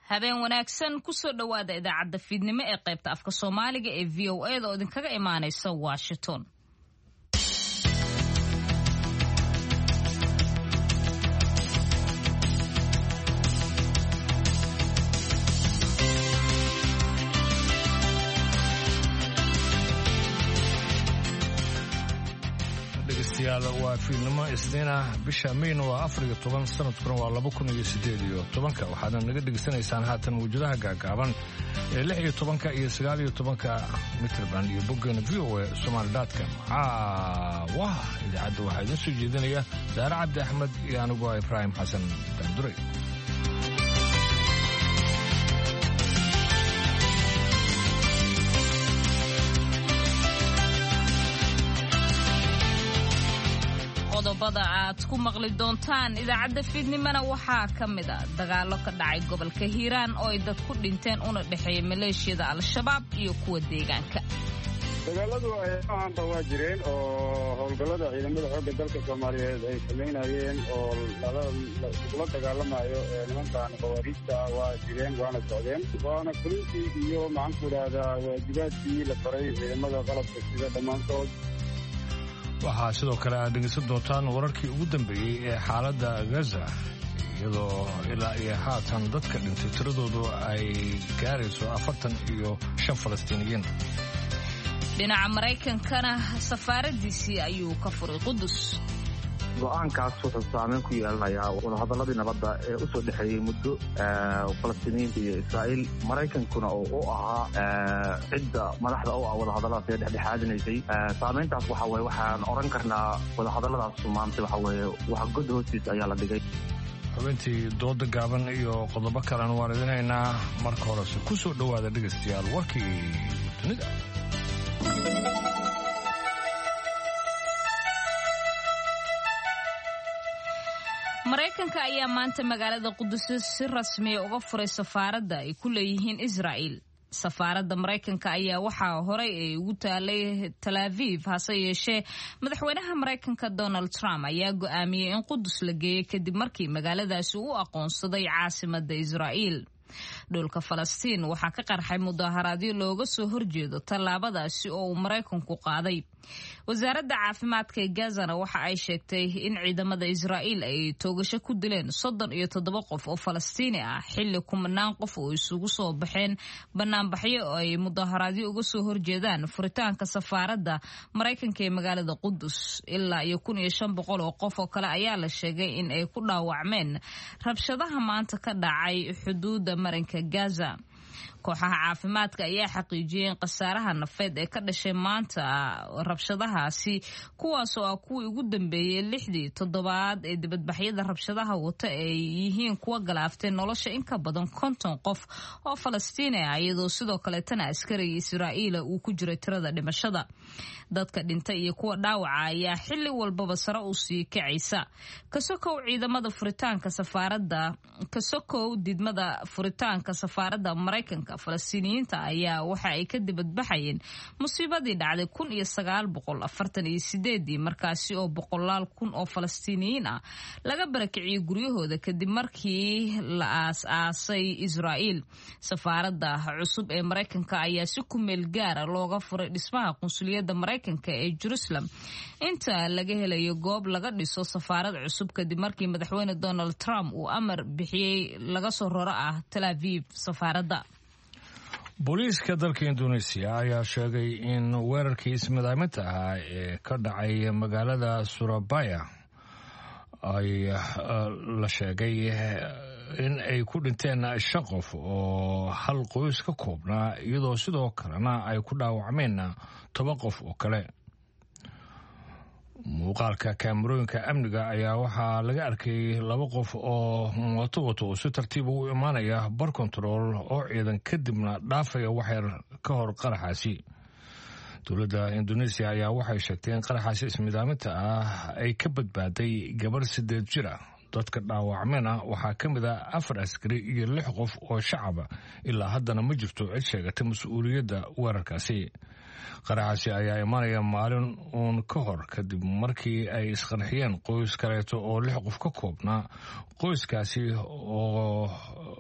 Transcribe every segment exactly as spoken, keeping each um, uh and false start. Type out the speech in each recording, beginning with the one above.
habeen wanaagsan ku soo dhawaada idaacadda fiidnimo ee qaybta afka Soomaaliga ee V O A da oo idinkaga imaanaysa Washington. waa fiidnimo isniina bisha May waa afar iyo toban sanadkuna waa laba kun iyo siddeed iyo toban waxaad naga dhageysanaysaan haatan wajadaha gaagaaban ee lix iyo toban iyo sagaal iyo toban mitir band iyo boggeena V O A Somali dot com. ah wah idaacadda waxaa idin soo jeedinaya Daara Cabdi Axmed iyo anigu Ibrahim Xasan Danduray. qodobada aad ku maqli doontaan idaacadda fiidnimana waxaa ka mid ah dagaalo ka dhacay gobolka Hiiraan oo ay dad ku dhinteen una dhaxeeyay maleeshiyada Al-Shabaab iyo kuwa deegaanka. dagaaladu ay ahaanba waa jireen oo howlgallada ciidamada xoogga dalka Soomaaliyeed ay sameynayeen oo la dagaalamayo nimankan qawaariijta waa jireen waana socdeen waana kulintii iyo maxaan ku idhaahdaa waajibaadkii la faray ciidamada qalabka sida dhammaantood. waxaa sidoo kale aad dhegeysan doontaan wararkii ugu dambeeyey ee xaaladda Gaza iyadoo ilaa iyo haatan dadka dhintay tiradoodu ay gaarayso afartan iyo shan Falastiiniyiin. dhinaca Maraykankana safaaradiisii ayuu ka furay Qudus. go'aankaas wuxuu saameyn ku yeelanayaa wadahadaladii nabadda ee u soo dhexeeyey muddo Falastiiniyiinta iyo Israa'iil. Maraykankuna oo u ahaa cidda madaxda u ah wadahadalladaas ee dhexdhexaadinaysay. saameyntaas waxa weeye waxaan oran karnaa wadahadalladaas maanta waxa weeye wax god hoostiis ayaa la dhigay. xubintii dooda gaaban iyo qodobo kalena waan idinaynaa. marka horese ku soo dhowaada dhegaystayaal warkii dunida. Maraykanka ayaa maanta magaalada Qudus si rasmi ah uga furay safaaradda ay ku leeyihiin Israa'iil. safaaradda Maraykanka ayaa waxaa horay ay ugu taalay Tel Aviv hase yeeshee madaxweynaha Maraykanka Donald Trump ayaa go'aamiyay in Qudus la geeyo kadib markii magaaladaasi uu aqoonsaday caasimadda Israa'iil. dhulka Falastiin waxaa ka qarxay mudaharaadyo looga soo horjeedo tallaabadaasi oo uu Maraykanku qaaday. wasaaradda caafimaadka ee Gazana waxa ay sheegtay in ciidamada Israa'iil ay toogasho ku dileen soddon iyo toddoba qof oo Falastiini ah xilli kumanaan qof oo isugu soo baxeen banaanbaxyo oo ay mudaharaadyo uga soo horjeedaan furitaanka safaaradda Maraykanka ee magaalada Qudus. ilaa iyo kun iyo shan boqol oo qof oo kale ayaa la sheegay in ay ku dhaawacmeen rabshadaha maanta ka dhacay xuduudda marinka Gaza. kooxaha caafimaadka ayaa xaqiijiyay in khasaaraha nafeed ee ka dhashay maanta rabshadahaasi kuwaas oo ah kuwii ugu dambeeyay lixdii toddobaad ee dibadbaxyada rabshadaha wata ay yihiin kuwa galaaftay nolosha in ka badan konton qof oo Falastiini ah iyadoo sidoo kale tan askariga Israa'iil uu ku jiray tirada dhimashada. dadka dhintay iyo kuwa dhaawaca ayaa xilli walbaba sare u sii kacaysa. kasokow ciidamada furitaanka safaaradda kasokow didmada furitaanka safaaradda Maraykanka Falastiiniyiinta ayaa waxa ay ka dibadbaxayeen musiibadii dhacday kun iyo sagaal boqol afartan iyo sideed markaasi oo boqolaal kun oo Falastiiniyiin ah laga barakiciyay guryahooda kadib markii la aas-aasay Israa'iil. safaaradda cusub ee Maraykanka ayaa si ku meel gaar ah looga furay dhismaha qunsuliyadda Maraykanka ee Jerusalem inta laga helayo goob laga dhiso safaarad cusub kadib markii madaxweyne Donald Trump uu amar bixiyay laga soo raro ah Tel Aviv safaaradda. booliiska dalka Indonesia ayaa sheegay in weerarkii ismidaaminta ahaa ee ka dhacay magaalada Surabaya ay la sheegay in ay ku dhinteen shan qof oo hal qoys ka koobnaa iyadoo sidoo kalena ay ku dhaawacmeen toban qof oo kale. muuqaalka kaamirooyinka amniga ayaa waxaa laga arkay laba qof oo mooto wato oo si tartiib u imaanaya bar control oo ciidan kadibna dhaafaya waxyar ka hor qaraxaasi. dowladda Indonesia ayaa waxay sheegtay in qaraxaasi ismidaaminta ah ay ka badbaaday gabar sideed jir ah. dadka dhaawacmena waxaa ka mid ah afar askari iyo lix qof oo shacaba. ilaa haddana ma jirto cid sheegatay mas-uuliyadda weerarkaasi. qaraxaasi ayaa imanaya maalin uun ka hor kadib markii ay isqarxiyeen qoys kaleeto oo lix qof ka koobnaa. qoyskaasi oo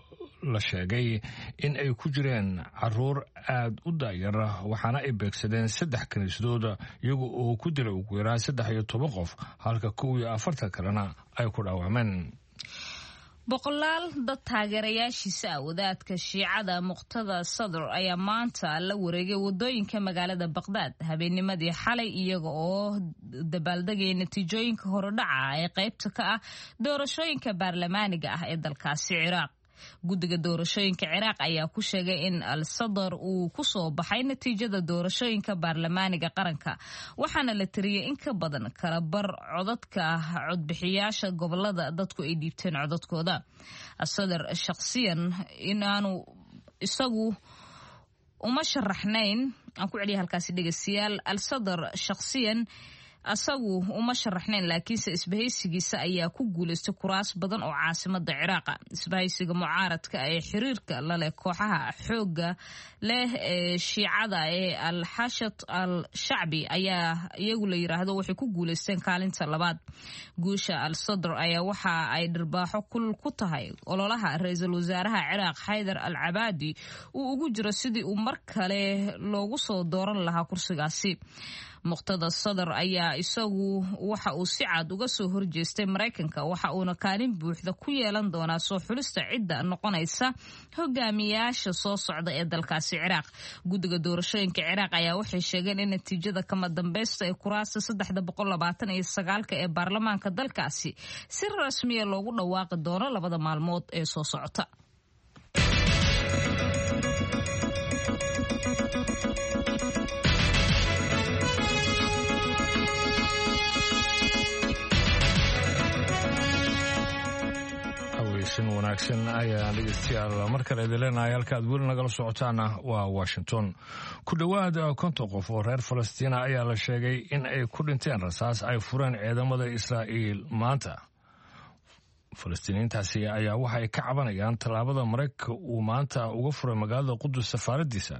la sheegay in ay ku jireen caruur aad u daayar waxaana ay beegsadeen saddex kiniisadood iyaga oo ku dilay ugu yaraan saddex iyo toban qof halka kow iyo afartan kalena ay ku dhaawacmeen. boqolaal dad taageerayaashiisa ah wadaadka shiicada muqtada sadr ayaa maanta la wareegay wadooyinka magaalada baqdaad habeennimadii xalay iyaga oo dabaaldegay natiijooyinka horodhaca ee qaybta ka ah doorashooyinka baarlamaaniga ah ee dalkaasi ciraaq. guddiga doorashooyinka ciraaq ayaa ku sheegay in al-sadr uu ku soo baxay natiijada doorashooyinka baarlamaaniga qaranka waxaana la tiriyey in ka badan kala bar codadka codbixiyaasha gobolada dadku ay dhiibteen codadkooda. al-sadr shakhsiyan inaanu isagu uma sharaxnayn aan ku celiya halkaasi dhegeystayaal al-sadr shakhsiyan asagu uma sharaxnayn laakiinse isbahaysigiisa ayaa ku guulaystay kuraas badan oo caasimada ciraaqa. isbahaysiga mucaaradka ee xiriirka laleh kooxaha xooga leh ee shiicada ee al-xashad al-shacbi ayaa iyagu la yiraahdo waxay ku guulaysteen kaalinta labaad. guusha al-sadr ayaa waxa ay dhirbaaxo kul ku tahay ololaha ra-iisul wasaaraha ciraaq xaydar al-cabaadi uu ugu jiro sidii uu mar kale loogu soo dooran lahaa kursigaasi. muqtada sadr ayaa isagu waxa uu si cad uga soo horjeestay Mareykanka waxa uuna kaalin buuxda ku yeelan doonaa soo xulista cidda noqonaysa hogaamiyaasha soo socda ee dalkaasi Ciraaq. guddiga doorashooyinka Ciraaq ayaa waxay sheegeen in natiijada kama dambaysta ee kuraasta saddex boqol labaatan iyo sagaal ee baarlamaanka dalkaasi si rasmi ah loogu dhawaaqi doono labada maalmood ee soo socota. wanaagsan ayaa dhegeystayaal mar kale idin leenahay halka aad weli nagala socotaana waa Washington. ku dhowaad konton qof oo reer Falastiin ayaa la sheegay in ay ku dhinteen rasaas ay fureen ciidamada Israa'iil maanta. Falastiiniintaasi ayaa waxa ay ka cabanayaan tallaabada Mareykanka uu maanta uga furay magaalada Qudus safaaradiisa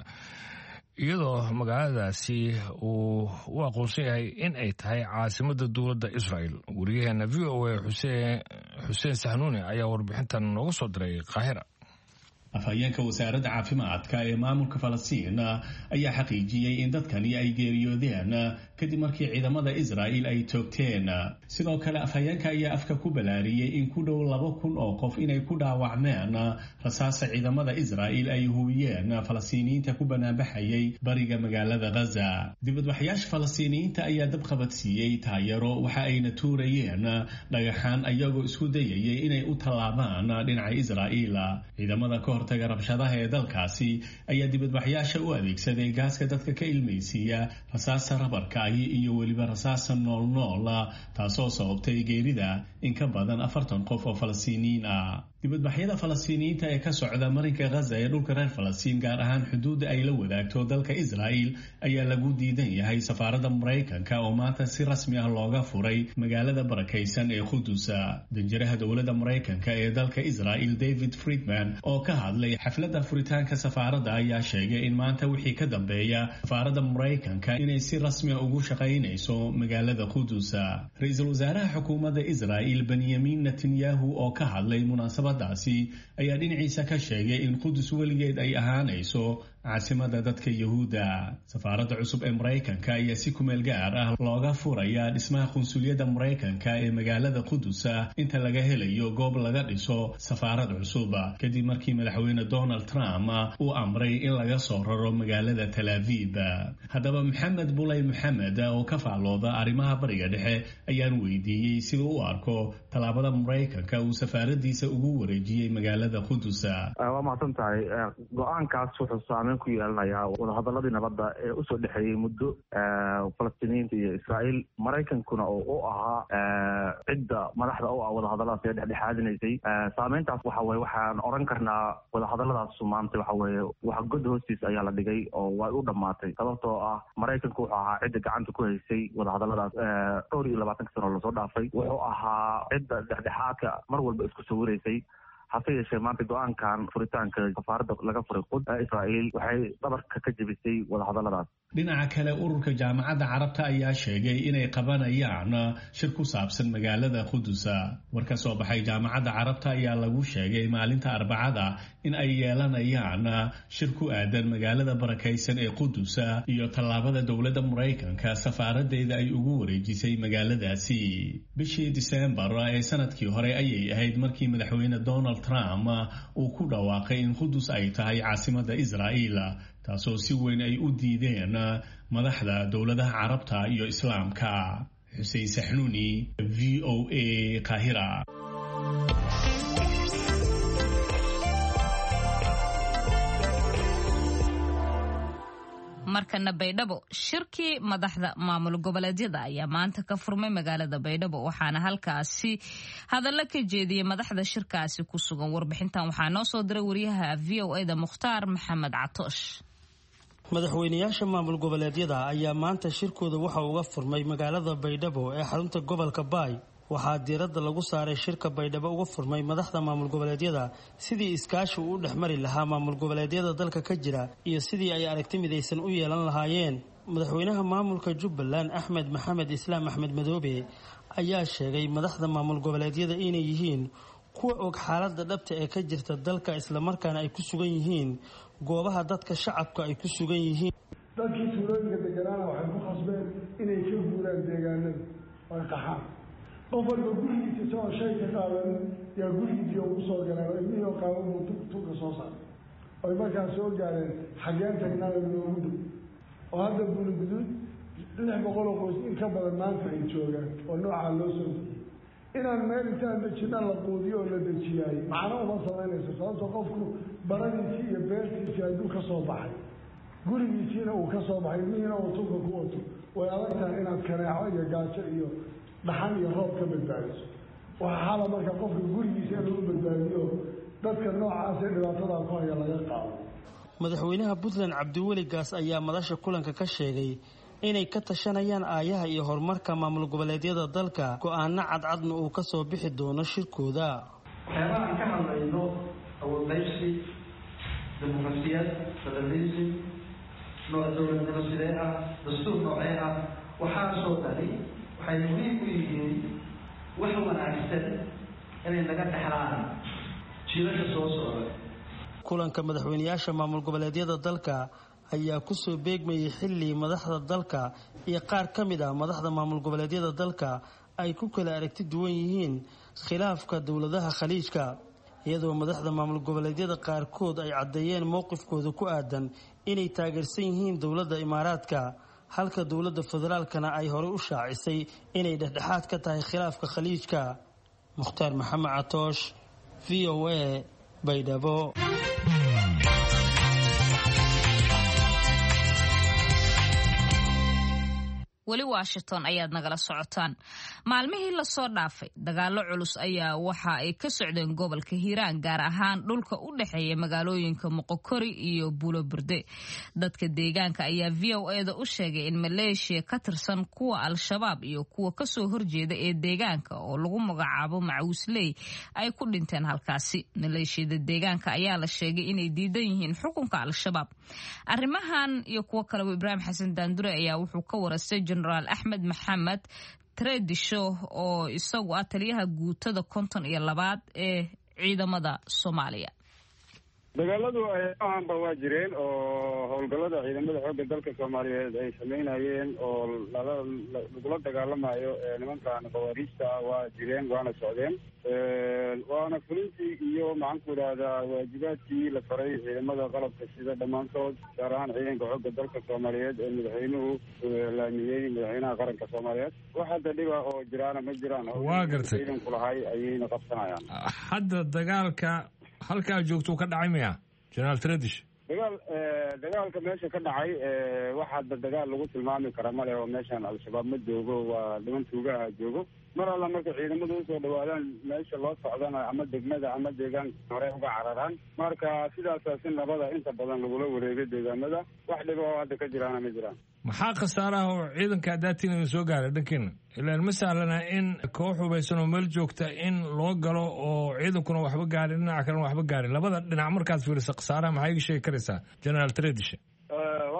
iyadoo magaaladaasi uu u aqoonsan yahay in ay tahay caasimada dowladda Israa'iil. wariyaheena V O A Xuseen Xuseen Sahnuuni ayaa warbixintan nooga soo diray Qaahira. afhayeenka wasaaradda caafimaadka ee maamulka Falastiin ayaa xaqiijiyay in dadkani ay geeriyoodeen kadib markii ciidamada Israa'iil ay toogteen. sidoo kale afhayeenka ayaa afka ku balaariyay in ku dhow laba kun oo qof inay ku dhaawacmeen rasaasa ciidamada Israa'iil ay huuyeen Falastiiniyiinta ku banaanbaxayay bariga magaalada Gaza. dibadbaxayaasha Falastiiniyiinta ayaa dab qabadsiiyay taayaro waxa ayna tuurayeen dhagaxaan ayagoo isku dayayay inay u tallaabaan dhinaca Israa'iil. ciidamada ka hortaga rabshadaha ee dalkaasi ayaa dibadbaxayaasha u adeegsaday gaaska dadka ka ilmaysiiya rasaasta rabarka iyo weliba rasaasa nool nool taasoo sababtay geerida in ka badan afartan qof oo Falastiiniyiin ah. dibadbaxyada Falastiiniyiinta ee ka socda marinka Gaza ee dhulka reer Falastiin gaar ahaan xuduudda ay la wadaagto dalka Israa'iil ayaa lagu diidan yahay safaaradda Mareykanka oo maanta si rasmi ah looga furay magaalada barakaysan ee Qudus. danjiraha dowladda Mareykanka ee dalka Israa'iil David Friedman oo ka hadlay xafladda furitaanka safaaradda ayaa sheegay in maanta wixii ka dambeeya safaaradda Mareykanka inay si rasmi ah ugu shaqaynayso magaalada Qudus. ra-iisul wasaaraha xukuumadda Israa'iil Benjamin Netanyahu oo ka hadlay munaasabad ayaa dhinaciisa ka sheegay in Qudus weligeed ay ahaanayso caasimada dadka Yahuuda. safaaradda cusub ee Mareykanka ayaa si kumeel gaar ah looga furaya dhismaha qunsuliyadda Mareykanka ee magaalada Qudus inta laga helayo goob laga dhiso safaarad cusub kadib markii madaxweyne Donald Trump uu amray in laga soo raro magaalada Tel Aviv. haddaba Maxamed Bulay Maxamed oo ka faallooda arrimaha bariga dhexe ayaan weydiiyey siduu u arko tallaabada Mareykanka uu safaaradiisa ugu wareejiyay magaalada Qudus. waa mahadsan tahay. go-aankaas wuxuu saameyn ku yeelanayaa wadahadaladii nabadda ee usoo dhexeeyey muddo Falastiiniyiinta iyo Israa'iil. Mareykankuna oo u ahaa cidda madaxda u ah wadahadaladaas ee dhexdhexaadinaysay. saameyntaas waxa weye waxaan oran karnaa wadahadaladaas maanta waxa weye wax god hoostiis ayaa la dhigay oo way u dhammaatay sababtoo ah Mareykanku wuxuu ahaa cidda gacanta ku haysay wadahadaladaas dhowr iyo labaatanka sano lasoo dhaafay. wuxuu ahaa cidda dhexdhexaadka mar walba isku sawiraysay. hase yeeshee maanta go-aankan furitaanka safaaradda laga furay Qudus Israa'iil waxay dhabarka ka jebisay wadahadaladaas. dhinaca kale ururka jaamacadda carabta ayaa sheegay inay qabanayaan shir ku saabsan magaalada Qudus. war ka soo baxay jaamacadda carabta ayaa lagu sheegay maalinta Arbacada in ay yeelanayaan shir ku aadan magaalada barakaysan ee Qudus iyo tallaabada dowladda Mareykanka safaaradeeda ay ugu wareejisay magaaladaasi. bishii December ee sanadkii hore ayay ahayd markii madaxweyne Donald Trump uu ku dhawaaqay in Qudus ay tahay caasimadda Israa'iil, taasoo si weyn ay u diideen madaxda dowladaha carabta iyo islaamka. Xussein Saxnuuni, V O A, Qaahira. markana Baydhabo, shirkii madaxda maamul goboleedyada ayaa maanta ka furmay magaalada Baydhabo, waxaana halkaasi hadallo ka jeediyay madaxda shirkaasi ku sugan. warbixintan waxaa noo soo diray wariyaha V O A da Mukhtaar Maxamed Catoosh. madaxweynayaasha maamul goboleedyada ayaa maanta shirkooda waxa uga furmay magaalada Baydhabo ee xarunta gobolka Baay. waxaa diiradda lagu saaray shirka Baydhabo uga furmay madaxda maamul goboleedyada sidii iskaashi u dhexmari lahaa maamul goboleedyada dalka ka jira iyo sidii ay aragti midaysan u yeelan lahaayeen. madaxweynaha maamulka Jubbaland Axmed Maxamed Islaam Axmed Madoobe ayaa sheegay madaxda maamul goboleedyada inay yihiin kuwa og xaaladda dhabta ee ka jirta dalka isla markaana ay ku sugan yihiin goobaha dadka shacabka ay ku sugan yihiin. dadkii tuulooyinka deganaana waxay ku khasbeen inay ka guuraan deegaanada oo ay qaxaan. qof walba gurigiisa isagoo shay ka qaadan yaa gurigiisii ugu soo galeen oo ilmihii oo qaaban buu tuka soo saaray. oy markaas soo gaareen xaggeen tagnaada loogu dhow oo hadda Buulguduud lix boqol oo qoys in ka badan maanta ay joogaan oo noocaa loo soo dejiyey. inaan meel intaan dejina la quudiyo oo la dejiyaay macno uma samaynayso, sababtoo qofku baradiisii iyo beertiisii hadduu ka soo baxay gurigiisiina uu ka soo baxay ilmihiina uu tuka ku wato way adag tahay inaad kaneeco iyo gaajo iyo dhaxan iyo roob ka badbaadiso. waxaa xala marka qofka gurigiisa in lagu badbaadiyo dadka noocaasee dhibaatada ku haya laga qaado. madaxweynaha Puntland Cabdiweli Gaas ayaa madasha kulanka ka sheegay inay ka tashanayaan aayaha iyo horumarka maamul goboleedyada dalka, go'aano cadcadna uu ka soo bixi doono shirkooda. waxyaabaha aan ka hadlayno awoodaysi, dimuqraasiyad, federalism, nooc dowladnimo sidee ah, dastuur noocee ah, waxaasoo dhani waxay muhiim u yihiin wax wanaagsan inay naga dhexlaan jiilasha soo socda. kulanka madaxweynayaasha maamul goboleedyada dalka ayaa ku soo beegmayay xilli madaxda dalka iyo qaar ka mid ah madaxda maamul goboleedyada dalka ay ku kala aragti duwan yihiin khilaafka dowladaha khaliijka, iyadoo madaxda maamul goboleedyada qaarkood ay caddeeyeen mowqifkooda ku aadan inay taageersan yihiin dowladda Imaaraadka, halka dowladda federaalkana ay hore u shaacisay inay dhexdhexaad ka tahay khilaafka khaliijka. Mukhtaar Maxamed Catoosh, V O A, Baydhabo. weli Washington ayaad nagala socotaan. maalmihii la soo dhaafay dagaalo culus ayaa waxa ay ka socdeen gobolka Hiiraan, gaar ahaan dhulka u dhaxeeya magaalooyinka Moqokori iyo Buuloburde. dadka deegaanka ayaa V O A da u sheegay in Maleeshiya ka tirsan kuwa Al-Shabaab iyo kuwa ka soo horjeeda ee deegaanka oo lagu magacaabo Macuusley ay ku dhinteen halkaasi. Maleeshiyada deegaanka ayaa la sheegay inay diidan yihiin xukunka Al-Shabaab. arrimahan iyo kuwa kale Ibraahim Xasan Daandure ayaa wuxuu ka warastay General Axmed Maxamed Tredisho oo isagu ah taliyaha guutada konton iyo labaad ee ciidamada Soomaaliya. dagaaladu ay ahaanba waa jireen oo howlgallada ciidamada xoogga dalka Soomaaliyeed ay sameynayeen oo lagula dagaalamayo nimankan qawaariista waa jireen waana socdeen. waana fulintii iyo maxaan ku idhahdaa waajibaadkii la faray ciidamada qalabka sida dhammaantood, gaar ahaan ciidanka xoogga dalka Soomaaliyeed ee madaxweynuhu ilaamiyey, madaxweynaha qaranka Soomaaliyeed. wax hadda dhiba oo jiraana ma jiraan. waa gartay ciidanku lahay ayayna qabsanayaan. hadda dagaalka halkaa joogtuu ka dhacay miya General Tredish? dagaal dagaalka meesha ka dhacay wax hadda dagaal lagu tilmaami kara male oo meeshan Al-Shabaab ma joogo, waa dhiman tuugaha joogo. mar alla marka ciidamadu usoo dhawaadaan meesha loo socdana ama degmada ama deegaanka hore uga cararaan. marka sidaasaa si nabada inta badan lagula wareegay deegaanada. wax dhiba oo hadda ka jiraana ma jiraan. maxaa khasaaraha oo ciidanka daatina soo gaaray dhankeena? ilaan ma sahlana in koox hubaysan oo meel joogta in loo galo oo ciidankuna waxba gaarin dhinaca kalena waxba gaarin. labada dhinac markaad fiiriso khasaaraha maxaa iga sheegi karaysaa General Tredish? waa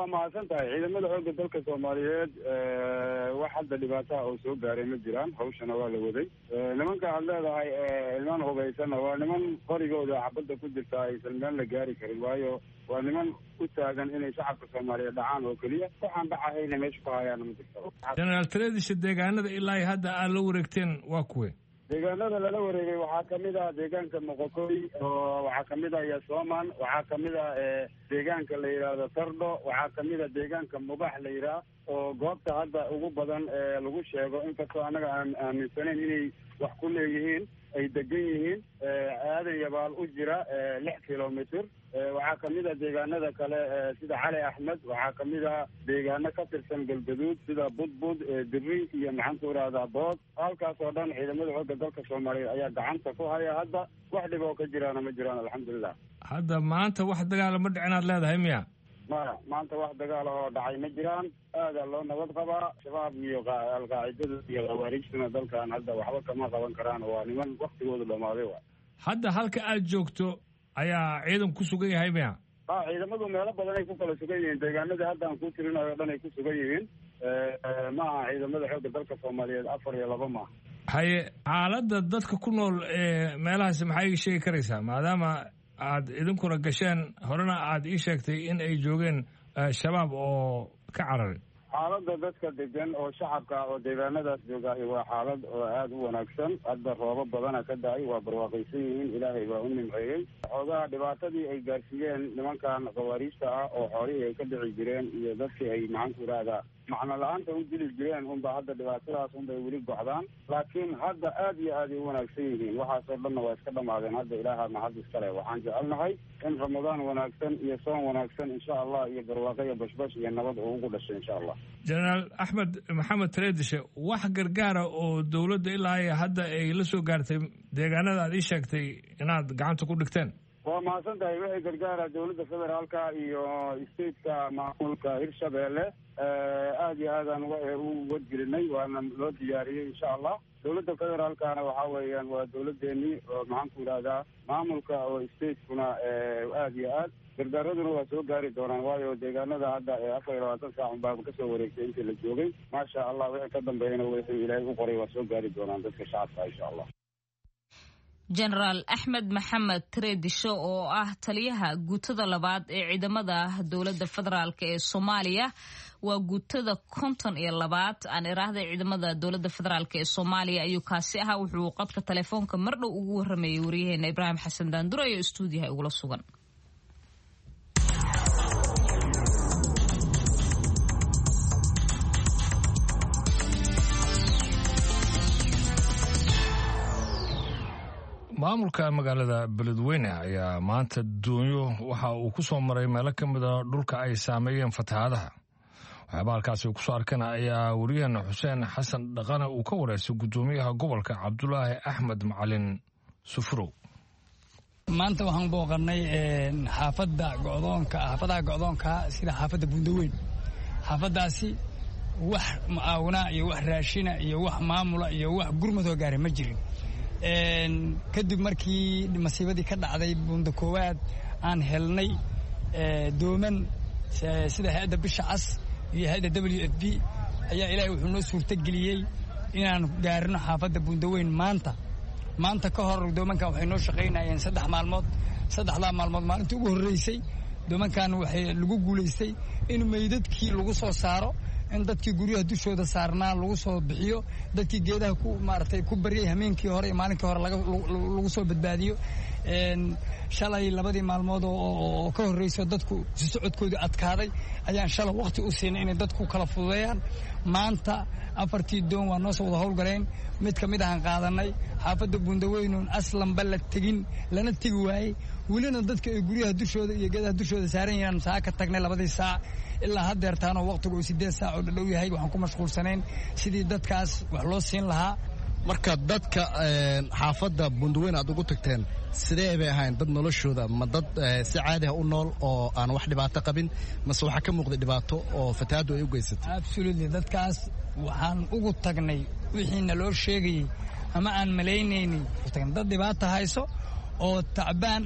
waa mahadsan tahay ciidamada xoogga dalka soomaaliyeed wax hadda dhibaataha oo soo gaaray ma jiraan hawshana waa la waday nimanka aad leedahay niman hubaysana waa niman qorigooda xabadda ku jirta aysan meel la gaari karin waayo waa niman u taagan inay shacabka soomaaliyeed dhacaan oo keliya waxaan dhacahayna meesha ku hayaana ma jirto. jenaraal Tareedishe deegaanada ilaa hadda aad la wareegteen waa kuwe deegaanada lala wareegay waxaa kamid ah deegaanka Moqokori oo waxaa kamid ah Yasoman waxaa kamid ah deegaanka la yiraahdo Tardho waxaa kamid ah deegaanka Mubax la yiraahdo oo goobta hadda ugu badan ee lagu sheego inkastoo anaga aan aaminsanayn inay wax ku leeyihiin ay degan yihiin aadan yabaal u jira lix kilomitir waxaa kamid ah deegaanada kale sida Cali Axmed waxaa kamid ah deegaano ka tirsan Galgaduud sida Budbud Dirri iyo maxaan ku raahdaa Bood halkaas oo dhan ciidamada xoogga dalka Soomaaliyeed ayaa gacanta ku haya hadda wax dhib oo ka jiraan ma jiraan alxamdulillah. hadda maanta wax dagaal ma dhicin aad leedahay miya ma maanta wax dagaal oo dhacay ma jiraan aad loo nabad qabaa shabaab iyo alqaacidada iyo khawaarijtuna dalkan hadda waxba kama qaban karaan waa niman waqtigoodu dhamaaday waa hadda halka aad joogto ayaa ciidan ku sugan yahay miya ah ciidamadu meelo badan ay ku kala sugan yihiin deegaanada hadda aan ku tirinayo dhan ay ku sugan yihiin ma aha ciidamada xoogga dalka Soomaaliyeed afar iyo laba ma haye xaaladda dadka ku nool ee meelahaas maxay sheegi karaysaa maadaama aad idinkuna gasheen horena aad ii sheegtay in ay joogeen shabaab oo ka cararay xaaladda dadka degan oo shacabka oo deegaanadaas jooga waa xaalad oo aad u wanaagsan hadda roobo badana ka daay waa barwaaqaysan yihiin ilaahay baa u nimceeyey xoogaha dhibaatadii ay gaarsiiyeen nimankan khawaariijta ah oo xoolihii ay ka dhici jireen iyo dadkii ay maxaan ku yidhaahdaa macno la-aanta u dili jireen unba hadda dhibaatadaas unbay weli gocdaan laakiin hadda aad iyo aad ay u wanaagsan yihiin waxaasoo dhanna waa iska dhamaadeen hadda ilaaha mahad iskale waxaan jecelnahay in ramadaan wanaagsan iyo soon wanaagsan insha allah iyo barwaaqo iyo bashbash iyo nabad uu ugu dhashay insha allah. jenaraal axmed maxamed Tareedishe wax gargaara oo dowladda ilaa hadda ay la soo gaartay deegaanada aad ii sheegtay inaad gacanta ku dhigteen waa mahadsan tahay wixii gargaara dowladda federaalka iyo stateka maamulka Hirshabeelle aad iyo aad aan u wadgelinay waana loo diyaariyey insha allah dowladda federaalkana waxaa weeyaan waa dowladdeennii oo maxaan ku yidhahdaa maamulka oo statekuna aad iyo aad gargaaraduna waa soo gaari doonaan waayo deegaanada hadda afar iyo labaatan saac unbaa kasoo wareegtay intii la joogay maasha allah wixii ka dambeeyana wixii ilaahay u qoray waa soo gaari doonaan dadka shacabka insha allah. jenaraal axmed maxamed Tareedishe oo ah taliyaha guutada labaad ee ciidamada dowladda federaalk ee Soomaaliya waa guutada konton iyo labaad aan iraahday ciidamada dowladda federaalk ee Soomaaliya ayuu kaasi ahaa wuxuu qadka telefoonka mardhow ugu waramayay wariyaheena Ibraahim Xasan Daandure oo stuudiyaha ugula sugan. maamulka magaalada Beledweyne ayaa maanta doonyo waxa uu ku soo maray meelo ka mid ah dhulka ay saameeyeen fatahaadaha waxyaaba halkaasi ku soo arkana ayaa wariyaheena Xuseen Xasan Dhaqane uu ka wareysay gudoomiyaha gobolka Cabdulaahi Axmed Macalin Sufrow. maanta waxaan booqanay xaafadda go'doonka xaafadaha go'doonka sida xaafadda Bundaweyn xaafadaasi wax maawna iyo wax raashina iyo wax maamula iyo wax gurmado gaaray ma jirin kadib markii masiibadii ka dhacday bunda koowaad aan helnay dooman sida hay'adda bisha cas iyo hay'adda W F P ayaa ilaahay wuxuu noo suurta geliyay inaan gaarno xaafadda Bundaweyn maanta maanta ka hor doomankan waxay noo shaqaynayeen saddex maalmood saddexda maalmood maalintii ugu horeysay doomankan waxay lagu guuleystay in meydadkii lagu soo saaro in dadkii guryaha dushooda saarnaa lagu soo bixiyo dadkii geedaha ku maartay ku bariyay hameenkii hore iyo maalinkii hore laga lagu soo badbaadiyo een shalay labadii maalmood oo ka horeysay dadku si socodkooda adkaaday ayaan shalay waqti u siinay inay dadku kala fududeeyaan maanta afartii doon waa noo soo wada howlgaleen mid ka mid ah aan qaadanay xaafadda Bundaweyn aslan bal tagin lana tagi waayay welina dadka ay guryaha dushooda iyo geedaha dushooda saaran yihiin saa ka tagnay labadii saac ilaa haddeer taano waqtigu sideed saac oo dhow yahay waxaan ku mashquulsanayn sidii dadkaas wax loo siin lahaa marka dadka xaafadda Bundaweyn aad ugu tagteen sidee bay ahayn dad noloshooda ma dad si caadi ah u nool oo aan wax dhibaato qabin mase waxa ka muuqda dhibaato oo fatahaadu ay u geysatay absolutely dadkaas waxaan ugu tagnay wixii naloo sheegay ama aan malaynaynin dad dhibaato hayso oo tacbaan ah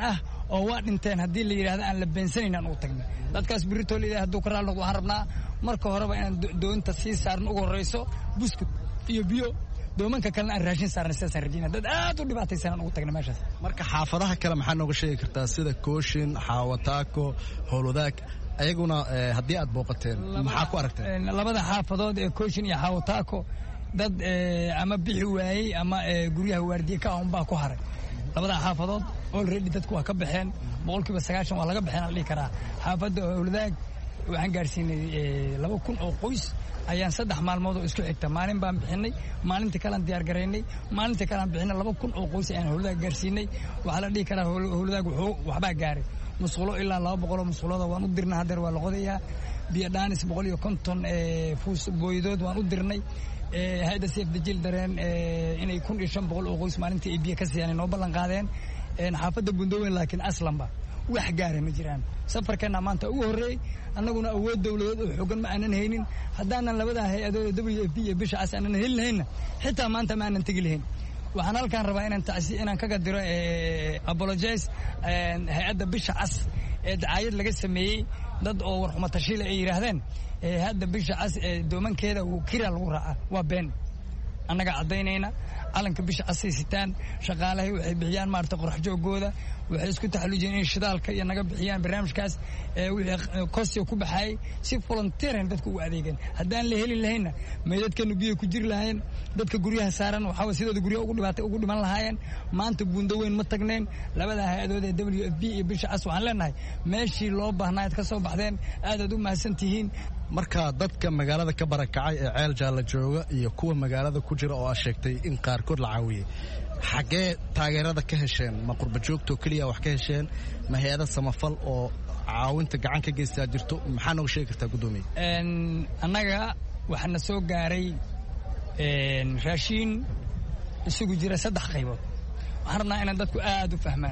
oo waa dhinteen haddii la yidhahdo aan la beensanayn aan ugu tagnay dadkaas birritoo leeyahay hadduu ka raali noqdo waxaan rabnaa marka horeba inaan doonta sii saarno ugu horrayso buskut iyo biyo doomanka kalena aan raashin saarnay sidaasaan rajaynaa dad aad u dhibaataysan aan ugu tagnay meeshaas marka xaafadaha kale maxaa nooga sheegi kartaa sida kooshin xaawataako howlwadaag ayaguna haddii aad booqateen maxaa ku aragteen labada xaafadood ee kooshin iyo xaawataako dad ama bixi waayey ama guryaha waardiye ka ahun baa ku haray labada xaafadood already dadku waa ka baxeen boqolkiiba sagaashan waa laga baxeen aan dhihi karaa xaafadda howlwadaag waxaan gaarsiinay laba kun oo qoys ayaan saddex maalmood oo isku xigta maalin baan bixinay maalintii kalean diyaar garaynay maalintii kalean bixinay laba kun oo qoys ayaan howlwadaag gaarsiinay waxaa la dhihi karaa howlwadaag wuxuu waxbaa gaaray musqulo ilaa laba boqol oo musqulooda waan u dirnay haddeer waa la qodayaa biyo dhaanis boqol iyo konton fuus booydood waan u dirnay hay-adda seef dajil dareen inay kun iyo shan boqol oo qoys maalintii ay biyo ka siiyaan noo ballan qaadeen xaafadda bundaweyn laakiin aslanba wax gaara ma jiraan safarkeenna maanta ugu horreeyey annaguna awood dawladeed oo xoogan ma aanan haynin haddaanan labada hay-adood w f b iyo bisha cas aanan heli lahaynna xitaa maanta ma aanan tegi lahayn waxaan halkaan rabaa inaan tacsi inaan kaga diro apologize hay-adda bisha cas ee dacaayad laga sameeyey dad oo warxuma tashiila ay yidhaahdeen hay-adda bisha cas ee doomankeeda kira lagu raaca waa been annaga caddaynayna calanka bisha casay sitaan shaqaalahay waxay bixiyaan maarata qorax joogooda waxay isku taxalluujiyeen in shidaalka iyo naga bixiyaan barnaamijkaas wixii kostiga ku baxaayay si volunteeran dadku ugu adeegeen haddaan la helin lahaynna meydadkeenu biyo ku jiri lahaayeen dadka guryaha saaran waxaa sidooda guryaha ugu dhibaatay ugu dhiman lahaayeen maanta buundaweyn ma tagnayn labada hay-adood ee w f b iyo bisha cas waxaan leenahay meeshii loo baahnaa ad ka soo baxdeen aadaad u mahadsan tihiin marka dadka magaalada ka barakacay ee ceel jaalla jooga iyo kuwa magaalada ku jira oo aad sheegtay in qaarkood la caawiyey xaggee taageerada ka hesheen ma qurba joogtoo keliya wax ka hesheen ma hay-ada samafal oo caawinta gacan ka geystaa jirto maxaa nooga sheegi kartaa guddoomiye annaga waxaana soo gaaray raashiin isugu jira saddex qaybood waxaan rabnaa inaan dadku aad u fahmaan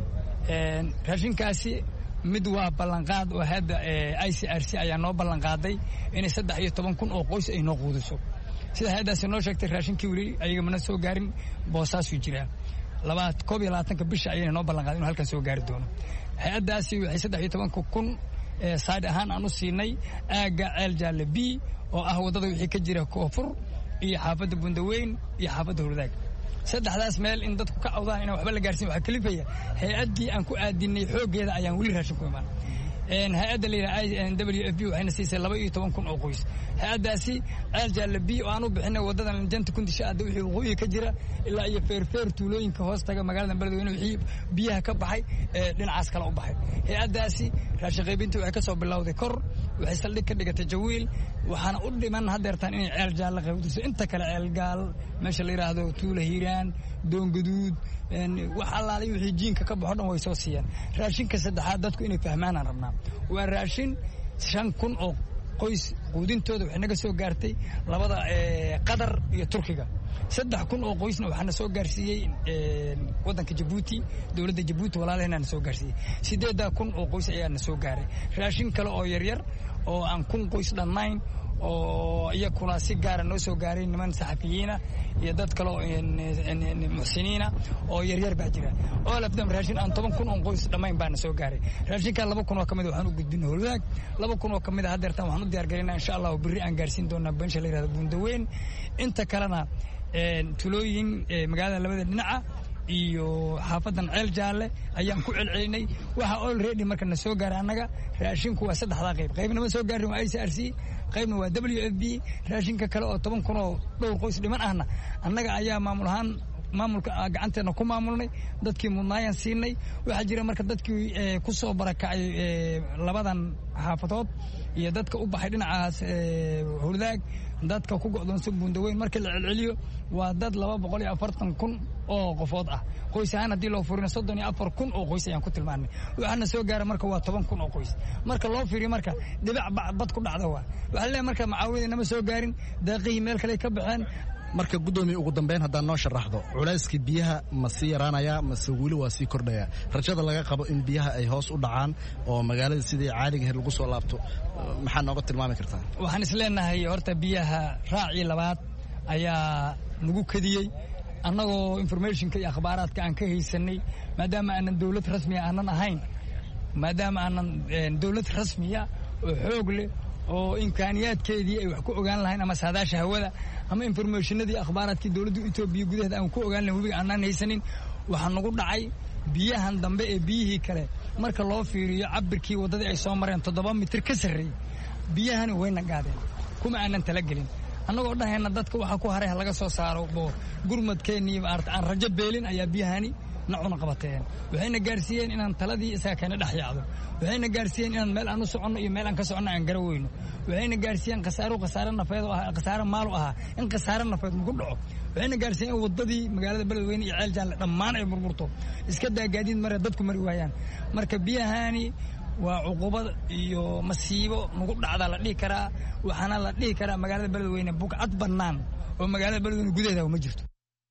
raashinkaasi mid waa ballanqaad oo hadda i c r c ayaa noo ballanqaaday inay saddex iyo toban kun oo qoys ay noo quudiso sida hay-addaasi noo sheegtay raashinkii weli ayaga mana soo gaarin boosaasuu jiraa labaad koob iyo labaatanka bisha ayayna noo ballanqaaday inu halkan soo gaari doono hay-addaasi waxay saddex iyo tobanka kun saad ahaan aan u siinay aagga ceel jaalle b oo ah waddada wixii ka jira koonfur iyo xaafadda bundaweyn iyo xaafadda howlwadaag saddexdaas meel in dadku ka cawdaan inaan waxba la gaarsiin waxaa kalifaya hay-addii aan ku aadinay xooggeeda ayaan weli raashin ku imaan hay-adda la yidhaha w f b waxayna siisay laba iyo toban kun oo qoys hay-addaasi ceel jaalle b oo aan u bixinay waddadan janta kundisha adda wixii waqooyiga ka jira ilaa iyo feerfeer tuulooyinka hoos taga magaalada beledweyne wixii biyaha ka baxay ee dhinacaas kale u baxay hay-addaasi raashin qaybintii waxay ka soo bilowday kor waxay saldhig ka dhigatay jawiil waxaana u dhiman haddeertaan inay ceel jaalle qaybdiso inta kale ceel gaal meesha la yidhaahdo tuula hiiraan doongaduud wax allaalay wixii jiinka ka baxo dhan way soo siiyaan raashinka saddexaad dadku inay fahmaanaan rabnaa waa raashin shan kun oo qoys quudintooda waxay naga soo gaartay labada qatar iyo turkiga saddex kun oo qoysna waxaana soo gaarsiiyey waddanka jabuuti dowladda jabuuti walaalaheenaana soo gaarsiiyey siddeeddaa kun oo qoys ayaana soo gaaray raashin kale oo yaryar oo aan kun qoys dhannayn oo iyakuna si gaara noo soo gaaray niman saxafiyiina iyo dad kale oo muxsiniina oo yaryar baa jira oo lafdam raashin aan toban kun oo qoys dhammayn baana soo gaaray raashinkaa laba kun oo ka mid waxaan u gudbinay howlwadaag laba kun oo ka mid a haddeertaan waxaan u diyaar garaynaa insha allah berri aan gaarsiin doonaa beensha la yihahdo buundaweyn inta kalena tulooyin magaalada labada dhinaca iyo xaafadan ceel jaalle ayaan ku celcelinay waxa already marka na soo gaaray annaga raashinku waa saddexdaa qayb qaybna ma soo gaarin waa i c r c qaybna waa w f b raashinka kale oo toban kun oo dhowr qoys dhiman ahna annaga ayaa maamul ahaan maamulka gacanteena ku maamulnay dadkii mudnaayaan siinay waxaa jira marka dadkii ku soo barakacay labadan xaafadood iyo dadka u baxay dhinacaas howlwadaag dadka ku go'doonsan buundaweyn markii la celceliyo waa dad laba boqol iyo afartan kun oo qofood ah qoys ahaan haddii loo furino soddon iyo afar kun oo qoys ayaan ku tilmaanay waxaana soo gaara marka waa toban kun oo qoys marka loo fiiriyo marka dhibac bad ku dhacda waa waxaa leeyahay marka macaawinada nama soo gaarin daaqihii meel kale ka baxeen marka guddoomiye ugu dambeyn haddaan noo sharaxdo culayskii biyaha ma sii yaraanayaa mase weli waa sii kordhayaa rajada laga qabo in biyaha ay hoos u dhacaan oo magaalada sidii caadiga ahayd lagu soo laabto maxaa nooga tilmaami kartaa waxaan is leenahay horta biyaha raacii labaad ayaa nagu kadiyey annagoo informationka iyo akhbaaraadka aan ka haysanay maadaama aanan dawlad rasmiya aanan ahayn maadaama aanan dawlad rasmiya oo xoog leh oo imkaaniyaadkeedii ay wax ku ogaan lahayn ama saadaasha hawada ama informationadii akhbaaraadkii dawladda Itoobiya gudaheeda aan ku ogaan lahayn webiga aanan haysanin waxaa nagu dhacay biyahan dambe ee biyihii kale marka loo fiiriyo cabirkii wadadii ay soo mareen toddoba mitir ka sarreeyay biyahani wayna gaadeen kuma aanan talagelin annagoo dhahayna dadka waxa ku haray laga soo saaro oo gurmadkeennii aan rajo beelin ayaa biyahani nacuna qabateen waxayna gaarsiiyeen inaan taladii isaga kana dhex yaacdo waxayna gaarsiiyeen inaan meel aan u soconno iyo meel aan ka soconno aan garaweyno waxayna gaarsiiyeen khasaaro khasaaro nafeed oo ah khasaaro maal ah in khasaaro nafeed ugu dhaco waxayna gaarsiiyeen in wadadii magaalada Beledweyne iyo Ceel Jaalle dhammaan ay burburto iska daagaadiin mare dadku mari waayaan marka biyahani waa cuqubad iyo masiibo nagu dhacda la dhigi karaa waxaana la dhigi karaa magaalada Beledweyne buqcad bannaan oo magaalada Beledweyne gudaheeda ma jirto.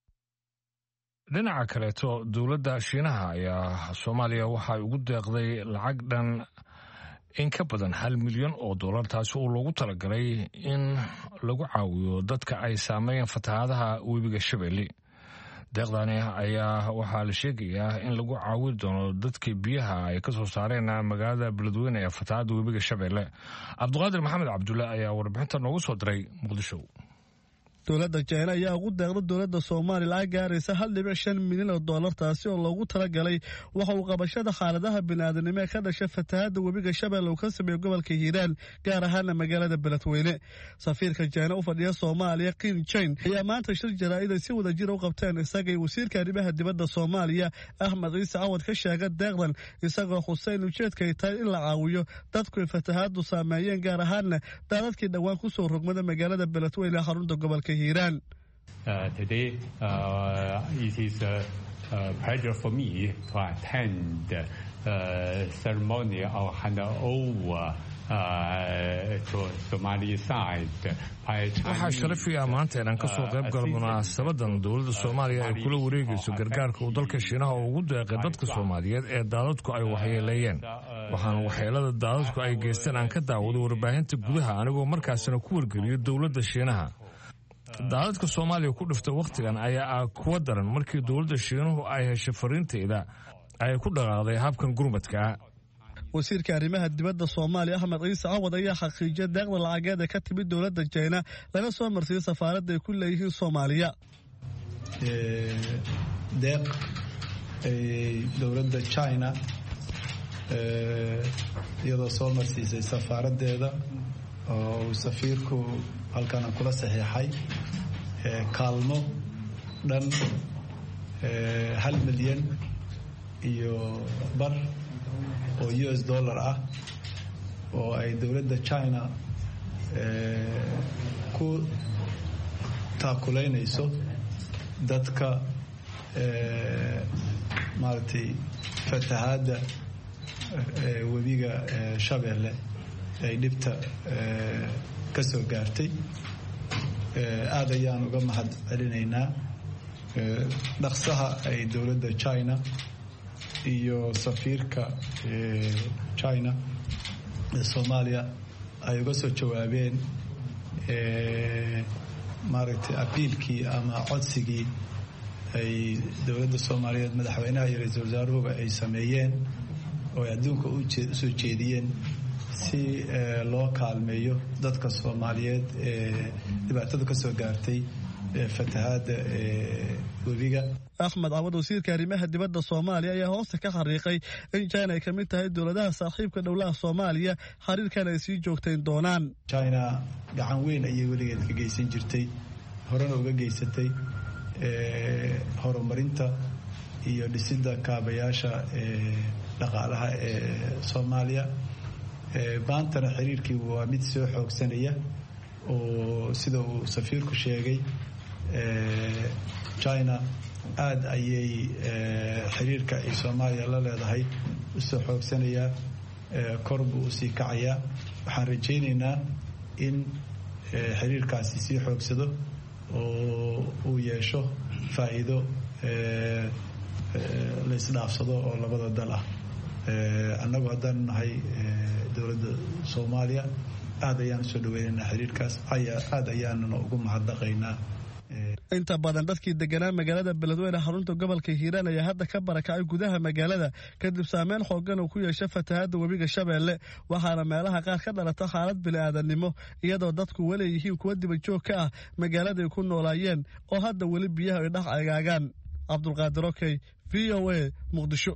dhinaca kaleeto dowladda Shiinaha ayaa Soomaaliya waxay ugu deeqday lacag dhan in ka badan hal milyan oo dollar taasi oo loogu talagalay in lagu caawiyo dadka ay saameeyeen fatahaadaha webiga Shabeelle. deeqdani ayaa waxaa la sheegayaa in lagu caawin doono dadkii biyaha ay ka soo saareen magaalada Beledweyne ee fatahaada webiga Shabeelle. Cabdiqaadir Maxamed Cabdulle ayaa warbixinta noogu soo diray Muqdisho. dowladda China ayaa ugu deeqday dowladda Soomaaliya lacag gaaraysa hal dhibic shan milyan oo dollar taasi oo loogu talagalay waxa uu qabashada xaaladaha bini'aadanimo ee ka dhashay fatahaada webiga Shabeelle oo ka sameeyay gobolka Hiiraan gaar ahaan magaalada Beledweyne. safiirka China u fadhiya Soomaaliya Qin Chen ayaa maanta shir jaraa'id si wada jir u qabteen isaga iyo wasiirka arrimaha dibadda Soomaaliya Ahmed Ciise Cawad ka sheegay deeqdan isagoo Xuseen ujeedka ay tahay in la caawiyo dadku fatahaadu saameeyeen gaar ahaan dadkii dhawaan ku soo rogmada magaalada Beledweyne xarunta gobolka Iran. Uh, today, uh, it is a, a pleasure for me to attend the uh, ceremony of handover uh, to Somali side. waxaa sharafiya maanta inaan ka soo qayb galo munaasabadan dowladda Soomaaliya ay kula wareegayso gargaarka uu dalka Shiinaha ugu deeqay dadka Soomaaliyeed ee daadadku ay waxyeeleeyeen. waxaan waxyeelada daadadku ay geysteen aan ka daawado warbaahinta gudaha anigoo markaasina ku wargeliyo dowladda Shiinaha. daadadka Soomaaliya ku dhiftay waqtigan ayaa ah kuwa daran markii dowladda Shiinuhu ay heshay fariinteeda ay ku dhaqaaqday habkan gurmadka. wasiirka arrimaha dibadda Soomaaliya Ahmed Ciise Cawad ayaa xaqiijiyay deeqda lacageed ee ka timid dowladda China laga soo marsiiyay safaaradda ay ku leeyihiin Soomaaliya. ee deeq ee dowladda China ee iyadoo soo marsiisay safaaraddeeda oo safiirku halkan kula saxiixay ee kaalmo dhan ee hal milyan iyo bar oo U S dollar ah oo ay dowladda China ee ku taakuleynayso dadka ee maartay fatahaada ee webiga Shabeelle ay dhibta ee ka soo gaartay. aad ayaan uga mahad celinaynaa dhaqsaha ay dowladda China iyo safiirka China ee Soomaaliya ay uga soo jawaabeen maaragtay apiilkii ama codsigii ay dowladda Soomaaliyeed madaxweynaha iyo ra'iisul wasaaruhu ay sameeyeen oo adduunka u soo jeediyeen si loo kaalmeeyo dadka Soomaaliyeed ee dhibaatada ka soo gaartay fatahaada webiga. Ahmed Cawad wasiirka arrimaha dibadda Soomaaliya ayaa hoosta ka xariiqay in China ay ka mid tahay dowladaha saaxiibka dhowlaha Soomaaliya xiriirkan ay sii joogtayn doonaan. China gacan weyn ayay weligeed ka geysan jirtay horena uga geysatay ee horumarinta iyo dhisidda kaabayaasha ee dhaqaalaha ee Soomaaliya. baantana xiriirkii waa mid soo xoogsanaya oo sida uu safiirku sheegay China aad ayay xiriirka ay Soomaaliya la leedahay u soo xoogsanaya kor buu u sii kacaya. waxaan rajaynaynaa in xiriirkaasi sii xoogsado oo uu yeesho faa'iido la isdhaafsado oo labada dal ah. annagu haddaan nahay dowladda Soomaaliya aad ayaan soo dhaweynaynaa xiriirkaas aad ayaanna ugu mahadnaqaynaa. inta badan dadkii deganaa magaalada beledweyne xarunta gobolka hiiraan ayaa hadda ka barakacay gudaha magaalada kadib saameyn xoogan uu ku yeeshay fatahaadda webiga shabeelle waxaana meelaha qaar ka dhalata xaalad bini'aadanimo iyadoo dadku weli yihiin kuwa dibajoog ka ah magaalada ay ku noolaayeen oo hadda weli biyaha ay dhex agaagaan cabdulqaadir okey v o a muqdisho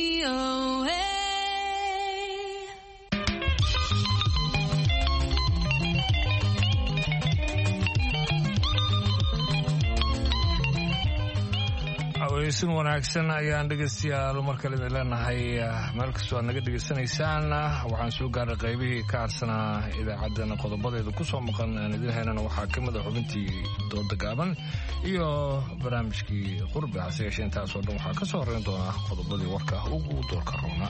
weysin wanaagsan ayaan dhegaystayaal mar kale idin leenahay meel kastoo aad naga dhegaysanaysaan waxaan soo gaaray qaybihii ka harsanaa idaacaddana qodobadeeda ku soo maqan aan idin haynana waxaa ka mid a xubintii dooda gaaban iyo barnaamijkii qurbi hase yeeshee intaasoo dhan waxaa ka soo horreyn doonaa qodobadii warka ugu doorka roona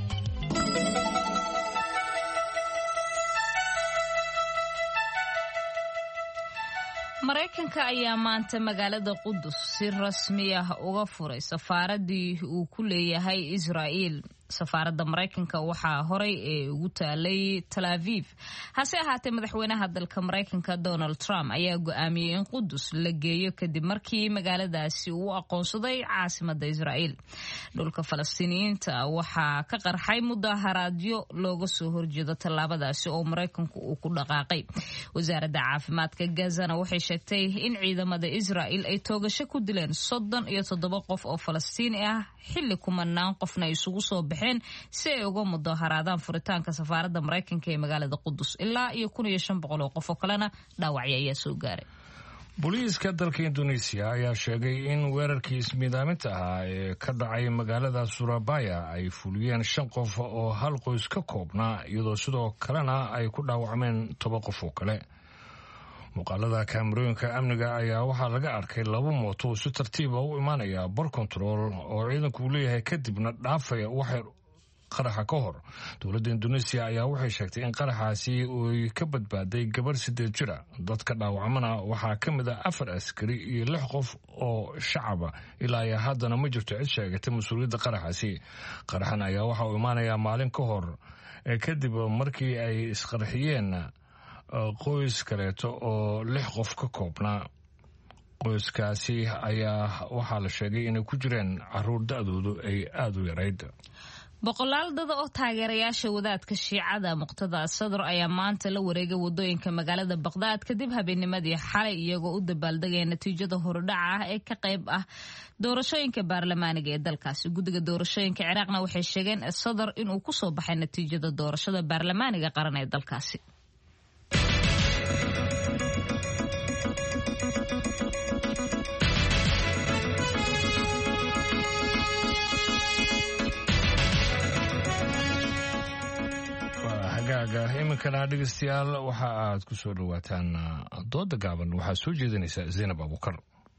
maraykanka ayaa maanta magaalada qudus si rasmi ah uga furay safaaradii uu ku leeyahay israa'iil safaaradda maraykanka waxaa horay ee ugu taalay Tel Aviv hase ahaatee madaxweynaha dalka maraykanka Donald Trump ayaa go'aamiyey in qudus la geeyo kadib markii magaaladaasi uu aqoonsaday caasimadda Israa'iil dhulka Falastiiniyiinta waxaa ka qarxay mudaharaadyo looga soo horjeedo tallaabadaasi oo maraykanku uu ku dhaqaaqay wasaaradda caafimaadka Gazana waxay sheegtay in ciidamada Israa'iil ay toogasho ku dileen soddon iyo toddoba qof oo Falastiini ah xilli kumanaan qofna isugu soo si ay uga mudaharaadaan furitaanka safaaradda maraykanka ee magaalada qudus ilaa iyo kun iyo shan boqol oo qof oo kalena dhaawacyo ayaa soo gaaray booliiska dalka Indonesia ayaa sheegay in weerarkii ismiidaaminta ahaa ee ka dhacay magaalada Surabaya ay fuliyeen shan qof oo hal qoys ka koobnaa iyadoo sidoo kalena ay ku dhaawacmeen toban qof oo kale muuqaalada kaamirooyinka amniga ayaa waxaa laga arkay laba mooto si tartiiba u imaanaya bar control oo ciidanku leeyahay kadibna dhaafaya waxay qaraxa ka hor dowladda Indonesia ayaa waxay sheegtay in qaraxaasi uu ka badbaaday gabar sideed jira dadka dhaawacmana waxaa ka mid ah afar askari iyo lix qof oo shacaba ilaa iyo haddana ma jirto cid sheegatay mas-uuliyadda qaraxaasi qaraxan ayaa waxa uu imaanayaa maalin ka hor kadib markii ay isqarxiyeen qoys kaleeto oo lix qof ka koobnaa qoyskaasi ayaa waxaa la sheegay inay ku jireen caruur da-doodu ay aada u yarayd boqolaal dada oo taageerayaasha wadaadka shiicada muqtada sadr ayaa maanta la wareegay wadooyinka magaalada Baqdaad kadib habeennimadii xalay iyagoo u dabaaldegay natiijada horudhaca ah ee ka qayb ah doorashooyinka baarlamaaniga ee dalkaasi guddiga doorashooyinka Ciraaqna waxay sheegeen sadr inuu ku soo baxay natiijada doorashada baarlamaaniga qaran ee dalkaasi iminkana dhegeystayaal waxa aad ku soo dhawaataan dooda gaaban waxaa soo jeedinaysa Zainab Abukar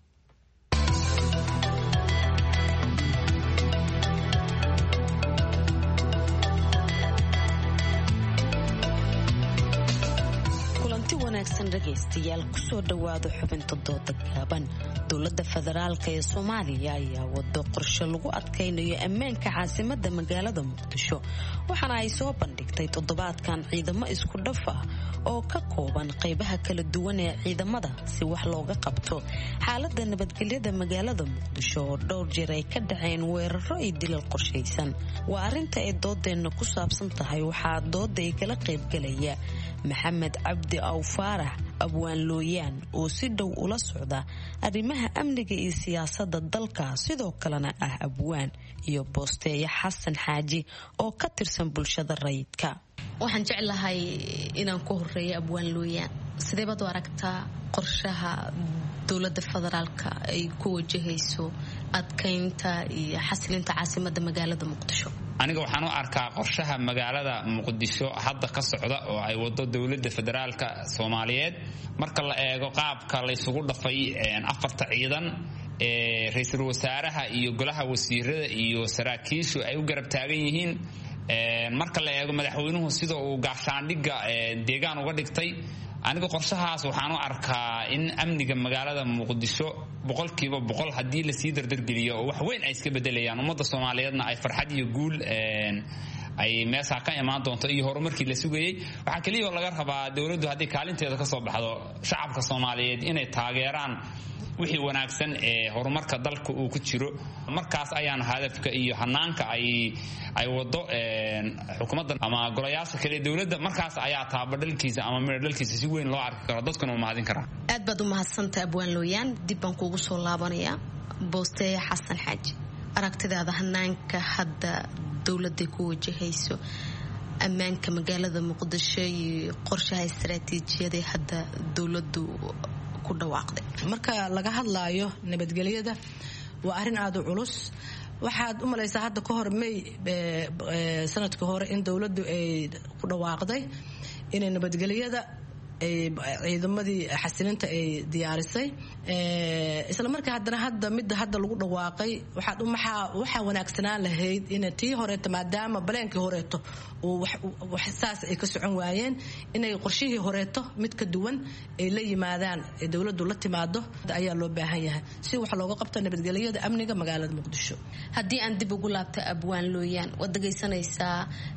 wanaagsan dhagaystayaal kusoo dhawaado xubinta dooda gaaban dowladda federaalk ee Soomaaliya ayaa wado qorshe lagu adkaynayo ammaanka caasimadda magaalada Muqdisho waxaana ay soo bandhigtay toddobaadkan ciidamo isku dhaf ah oo ka kooban qaybaha kala duwan ee ciidamada si wax looga qabto xaaladda nabadgelyada magaalada Muqdisho oo dhowr jeer ay ka dhaceen weeraro iyo dilal qorshaysan waa arinta ay doodeena ku saabsan tahay waxaa dooda ay kala qayb galaya Maxamed Cabdi Awfaarax abwaan looyaan oo si dhow ula socda arrimaha amniga iyo siyaasadda dalka sidoo kalena ah abwaan iyo boosteeya Xasan Xaaji oo ka tirsan bulshada rayidka waxaan jeclahay inaan ku horeeyo abwaan looyaan sidee baad u aragtaa qorshaha dowladda federaalka ay ku wajahayso adkaynta iyo xasilinta caasimadda magaalada Muqdisho aniga waxaan u arkaa qorshaha magaalada Muqdisho hadda ka socda oo ay wado dowladda federaalka Soomaaliyeed marka la eego qaabka la isugu dhafay afarta ciidan ee ra'iisul wasaaraha iyo golaha wasiirada iyo saraakiishu ay u garab taagan yihiin marka la eego madaxweynuhu sida uu gaashaandhiga deegaan uga dhigtay aniga qorshahaas waxaan u arkaa in amniga magaalada Muqdisho boqolkiiba boqol haddii la sii dardargeliyo oo wax weyn ay iska bedelayaan ummadda Soomaaliyeedna ay farxad iyo guul ay meesha ka imaan doonto iyo horumarkii la sugayay waxa kaliya oo laga rabaa dawladdu haddii kaalinteeda ka soo baxdo shacabka Soomaaliyeed inay taageeraan wixii wanaagsan ee horumarka dalka uu ku jiro markaas ayaan hadafka iyo hanaanka ay ay wado een xukuumadda ama golayaasha kale dawladda markaas ayaa taabadalkiisa ama midalkiisa si weyn loo arki karo dadkuna u mahadin karaan aad baad u mahadsantahay Abwaan Looyaan dib baan kuugu soo laabanaya Booste Xasan Xaaji aragtidaada hanaanka hadda dawladda ku wajahayso ammaanka magaalada Muqdisho iyo qorshaha istaraatiijiyada hadda dawladdu ku dhawaaqday marka laga hadlaayo nabadgelyada waa arin aad u culus waxaad u malaysaa hadda ka hor May sanadka hore in dawladdu ay ku dhawaaqday in nabadgelyada ciidamadii xasilinta ay diyaarisay isla markaa haddana hadda midda hadda lagu dhawaaqay waxaad u maxaa waxa wanaagsanaan lahayd in tii horeeto maadaama baleenkii horeeto oo wax saas ay ka socon waayeen inay qorshihii horeeto mid ka duwan ay la yimaadaan dawladdu la timaado ayaa loo baahan yahay si wax looga qabto nabadgelyada amniga magaalada Muqdisho haddii aan dib ugu laabto Abwaan Looyaan wad dhageysanaysaa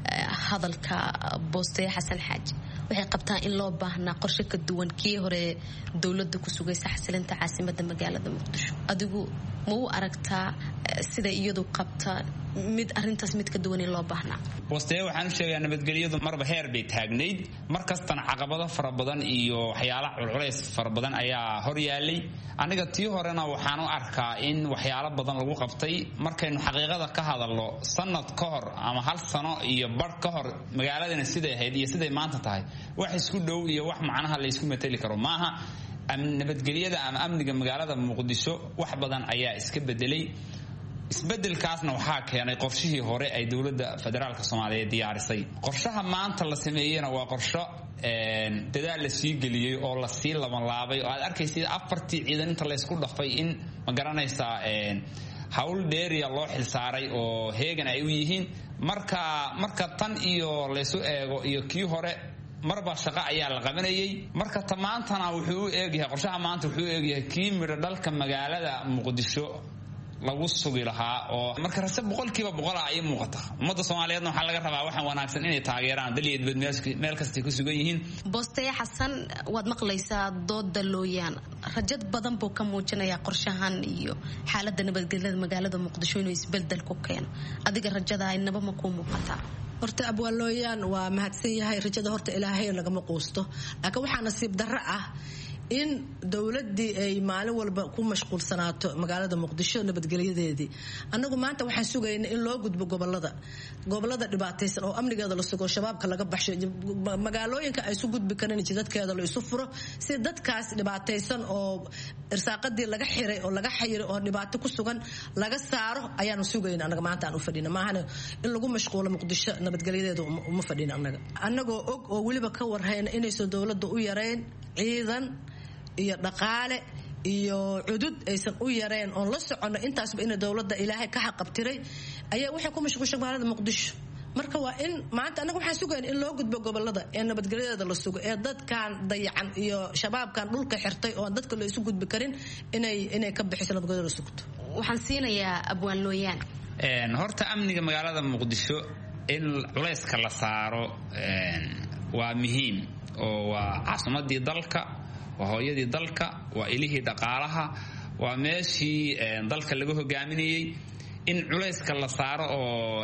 hadalka Booste Xasan Xaaji waxay qabtaan in loo baahnaa qorshe ka duwan kii hore dawladda ku sugaysa xasilinta caasimadda magaalada Muqdisho adigu ma u aragtaa sida iyadu qabta mid arintaas mid ka duwan in loo baahnaa Booste waxaan sheegaa nabadgelyadu marba heer bay taagnayd markastana caqabado fara badan iyo waxyaalo culculays fara badan ayaa hor yaalay aniga tii horena waxaan u arkaa in waxyaalo badan lagu qabtay markaynu xaqiiqada ka hadalno sanad ka hor ama hal sano iyo bar ka hor magaaladana siday ahayd iyo siday maanta tahay wax isku dhow iyo wax macnaha la isku matali karo maaha nabadgelyada ama amniga magaalada Muqdisho wax badan ayaa iska bedelay isbedelkaasna waxaa keenay qorshihii hore ay dawladda federaalka Soomaaliyeed diyaarisay qorshaha maanta la sameeyayna waa qorsho een dadaal la sii galiyay oo la sii laban laabay oo aad arkaysid afartii ciidan inta la isku dhafay in ma garanaysaa een hawl dheeriya loo xil saaray oo heegan ay u yihiin marka marka tan iyo la soo eego iyo kii hore marba shaqo ayaa la qabanayay marka tamaantana wuxuu u eegyahay qorshaha maanta wuxuu u eegyahay kii midho dhalka magaalada Muqdisho lagu sugi lahaa oo marka rase boqolkiiba boqol ay muuqata ummadda Soomaaliyeedna waxa laga rabaa waxaan wanaagsan inay taageeraan daliyad meel kasta ku sugan yihiin Booste Xasan waad maqlaysaa dooda Looyaan rajad badan buu ka muujinayaa qorshahan iyo xaaladda nabadgelyada magaalada Muqdisho inuu isbedel ku keeno adiga rajada ay naba ma ku muuqataa horta Abwaan Looyaan waa mahadsan yahay rajada horta Ilaahay lagama quusto laakiin waxa nasiib darro ah in dawladii ay maalin walba ku mashquulsanaato magaalada Muqdisho nabadgelyadeedii anagu maanta waxaan sugaynaa in loo gudbo gobolada gobolada dhibaataysan oo amnigeeda la sugo shabaabka laga baxsho magaalooyinka ay isu gudbi karaan jidadkeeda la isu furo si dadkaas dhibaataysan oo irsaaqadii laga xiray oo laga xayiray oo dhibaato ku sugan laga saaro ayaan sugaynaa anaga maanta aan u fadhina maahan in lagu mashquulo Muqdisho nabadgelyadeeda uma fadhina anaga anagoo og oo waliba ka warhayna inay soo dawladda u yareen ciidan iyo dhaqaale iyo cudud aysan u yareen oo la socono intaasba in dawladda Ilaahay ka xaqabtiray ayaa waxay ku mashquushay magaalada Muqdisho marka waa in maanta anaga waxaan sugaynaa in loo gudbo gobolada ee nabadgelyada la sugo ee dadkan dayacan iyo shabaabkan dhulka xirtay oo dadka la isu gudbi karin inay inay ka bixiso nabadgelyada la sugto waxaan siinayaa Abwaan Looyaan een horta amniga magaalada Muqdisho in culayska la saaro een waa muhiim oo waa caasimadii dalka waa hooyadii dalka waa ilihii dhaqaalaha waa meeshii dalka lagu hogaaminayay in culayska la saaro oo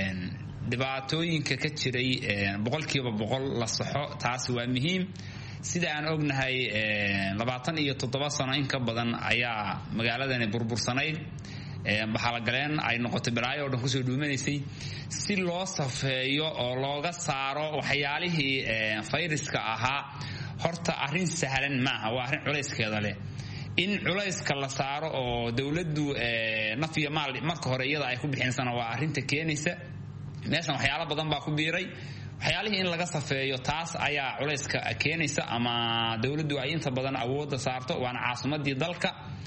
dhibaatooyinka ka jiray boqolkiiba boqol la saxo taasi waa muhiim sida aan ognahay labaatan iyo toddoba sano in ka badan ayaa magaaladani burbursanayd baxalagaleen ay noqotay balaayo oo dhan kusoo dhuumanaysay si loo safeeyo oo looga saaro waxyaalihii fayraska ahaa horta arrin sahlan maaha waa arrin culayskeeda leh in culayska la saaro oo dawladdu naf iyo maal marka hore iyada ay ku bixinsana waa arrinta keenaysa meeshan waxyaalo badan baa ku biiray waxyaalihii in laga safeeyo taas ayaa culayska keenaysa ama dawladdu ay inta badan awoodda saarto waana caasimadii dalka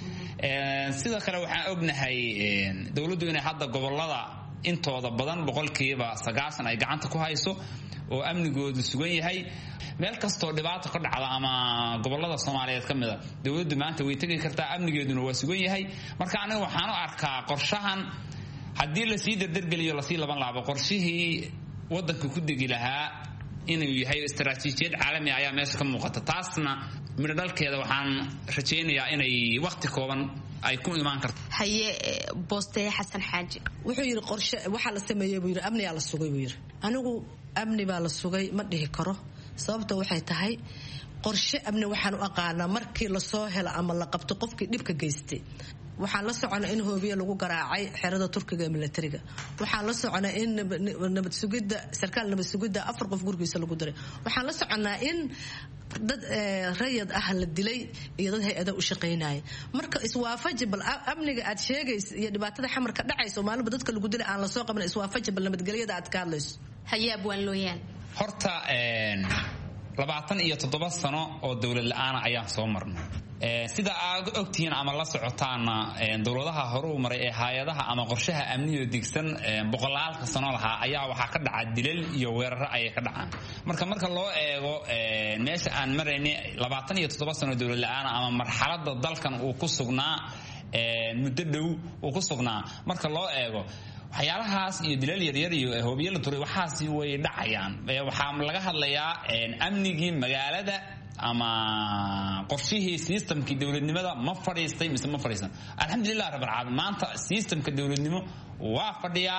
sidoo kale waxaan ognahay dawladdu inay hadda gobolada intooda badan boqolkiiba sagaashan ay gacanta ku hayso oo amnigoodu sugan yahay meel kastoo dhibaato ka dhacda ama gobolada Soomaaliyeed kamida dawladdu maanta way tagi kartaa amnigeeduna waa sugan yahay marka aniga waxaan u arkaa qorshahan haddii la sii dardargeliyo la sii laban laabo qorshihii waddanka ku degi lahaa inuu yahay istaraatiijiyad caalami ayaa meesha ka muuqata taasna midho dhalkeeda waxaan rajaynayaa inay waqti kooban ay ku imaan karto haye boostee xasan xaaji wuxuu yiri qorshe waxa la sameeyay buu yiri amni yaa la sugay buu yiri anigu amni baa la sugay ma dhihi karo sababta waxay tahay qorshe amni waxaan u aqaanaa markii la soo helo ama la qabto qofkii dhibka geystay waxaan la soconaa in hoobiye lagu garaacay xerada turkiga ee militariga waxaan la soconaa in nabad sugidda sarkaal nabad sugidda afar qof gurigiisa lagu diray waxaan la soconaa in dad rayad ah la dilay iyo dad hay-ada u shaqaynaya marka iswaafaji bal amniga aad sheegayso iyo dhibaatada xamar ka dhacayso maalinba dadka lagu dilay aan la soo qaban iswaafaji bal nabadgelyada aad ka hadlayso hayaab waan looyaan horta labaatan iyo toddoba sano oo dowlad la-aana ayaan soo marnay sida aad ogtihiin ama la socotaana dowladaha hore u maray ee hay-adaha ama qorshaha amniyo digsan boqolaalka sano lahaa ayaa waxaa ka dhaca dilal iyo weeraro ayay ka dhacaan marka marka loo eego meesha aan maraynay labaatan iyo toddoba sano dowlad la-aana ama marxaladda dalkan uu ku sugnaa muddo dhow uu ku sugnaa marka loo eego waxyaalahaas iyo dilal yaryar iyo hoobiye la turay waxaasi way dhacayaan waxaa laga hadlayaa amnigii magaalada ama qorshihii systemkii dowladnimada ma fadhiistay mise ma fadhiisan alxamdulilah rabbil caalamiin maanta systemka dowladnimo waa fadhiyaa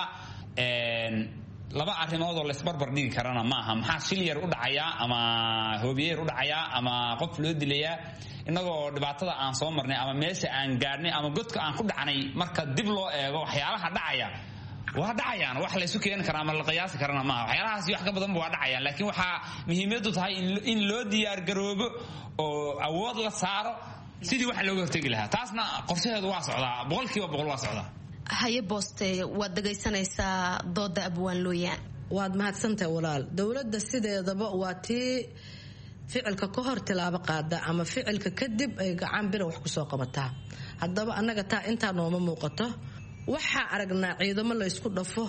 laba arrimood oo la isbarbar dhigi karana maaha maxaa shil yar u dhacayaa ama hoobiye yar u dhacayaa ama qof loo dilayaa innagoo dhibaatada aan soo marnay ama meesha aan gaadhnay ama godka aan ku dhacnay marka dib loo eego waxyaalaha dhacaya waa dhacayaan wax la isu keeni karaa ama la qiyaasi karana maaha waxyaalahaasi wax ka badanba waa dhacayaan laakiin waxaa muhiimadu tahay in loo diyaar garoobo oo awood la saaro sidii wax looga hortegi lahaa taasna qorshaheedu waa socdaa boqolkiiba boqol waa socdaa haye booste waad dhagaysanaysaa dooda abwaan looyaan waad mahadsantahay walaal dowladda sideedaba waa tii ficilka ka hor tilaabo qaada ama ficilka kadib ay gacan bira wax kusoo qabataa haddaba annaga taa intaa nooma muuqato waxaa aragnaa ciidamo la ysku dhafo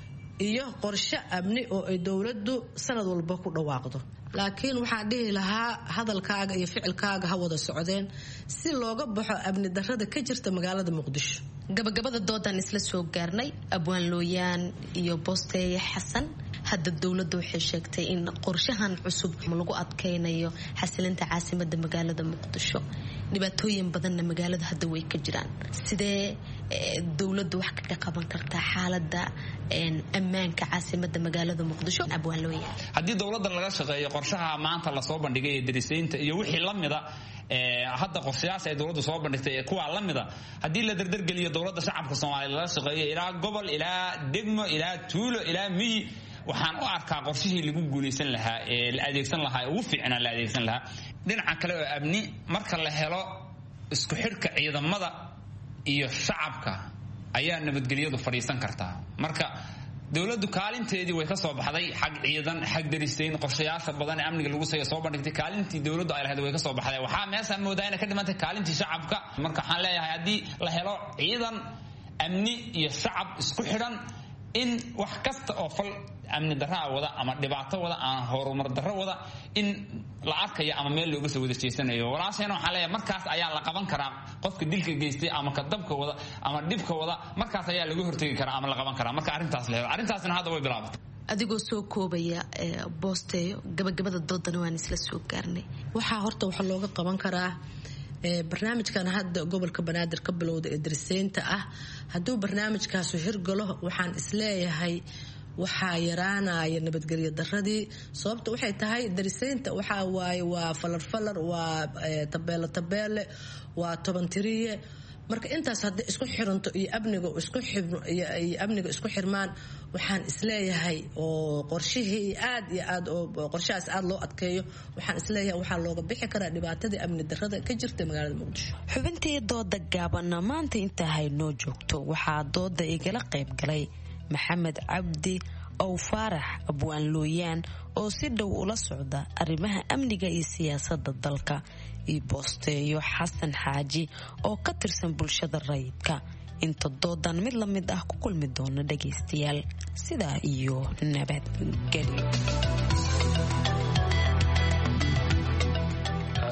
iyo qorshe amni oo ay dowladdu sanad walba ku dhawaaqdo laakiin waxaan dhihi lahaa hadalkaaga iyo ficilkaaga ha wada socdeen si looga baxo amni darrada ka jirta magaalada muqdisho gabagabada doodan isla soo gaarnay abwaan looyaan iyo boosteeye xasan hadda dowladda waxay sheegtay in qorshahan cusub lagu adkaynayo xasilinta caasimada magaalada muqdisho dhibaatooyin badanna magaalada hadda way ka jiraan sidee dowladda wax kaga qaban kartaa xaalada ammaanka caasimada magaalada muqdisho abwaan looyaan haddii dowladda laga shaqeeyo qorshaha maanta lasoo bandhigay ee darisaynta iyo wixii la mida hadda qorshayaasha ay dowladdu soo bandhigtay ee kuwaa la mida haddii la dardargeliyo dowladda shacabka soomaaliya laga shaqeeyo ilaa gobol ilaa degmo ilaa tuulo ilaa miyi waxaan u arkaa qorshihii lagu guulaysan lahaa ee la adeegsan lahaa ee ugu fiicnaa la adeegsan lahaa dhinaca kale oo amni marka la helo isku xidhka ciidamada iyo shacabka ayaa nabadgelyadu fadhiisan kartaa marka dowladdu kaalinteedii way ka soo baxday xag ciidan xag darisayn qorshayaasha badan ee amniga lagu soo bandhigtay kaalintii dowladdu ay lahayd way ka soo baxday waxaa meesha moodaa inay ka dhimantay kaalintii shacabka marka waxaan leeyahay haddii la helo ciidan amni iyo shacab isku xidhan in wax kasta oo fal amni darraa wada ama dhibaato wada ama horumar darro wada in la arkayo ama meel looga soo wada jeesanayo walaashayna waxaan leeyahay markaas ayaa la qaban karaa qofka dilka geystay ama ka dabka wada ama dhibka wada markaas ayaa laga hortegi karaa ama la qaban karaa marka arrintaas la helo arrintaasna hadda way bilaabatay adigoo soo koobaya boosteeyo gabagabada doodana waan isla soo gaarnay waxaa horta waxa looga qaban karaa barnaamijkan hadda gobolka banaadir ka bilowda ee darisaynta ah hadduu barnaamijkaasu hirgalo waxaan isleeyahay waxaa yaraanaya nabadgelyo daradii sababta waxay tahay darisaynta waxaa waaye waa falarfalar waa tabeele tabeele waa tobantiriye marka intaas hadday isku xiranto iyo amniga isku iyo amniga isku xirmaan waxaan isleeyahay oo qorshihii aad iyo aad oo qorshahaas aad loo adkeeyo waxaan isleeyahay waxaa looga bixi karaa dhibaatadii amni darrada ka jirta magaalada muqdisho xubintii dooda gaabana maanta intaa haynoo joogto waxaa dooda igala qayb galay maxamed cabdi ow faarax abwaan looyaan oo si dhow ula socda arrimaha amniga iyo siyaasadda dalka iyo boosteeyo xasan xaaji oo ka tirsan bulshada rayidka inta doodan mid la mid ah ku kulmi doona dhagaystayaal sidaa iyo nabadgelyo aad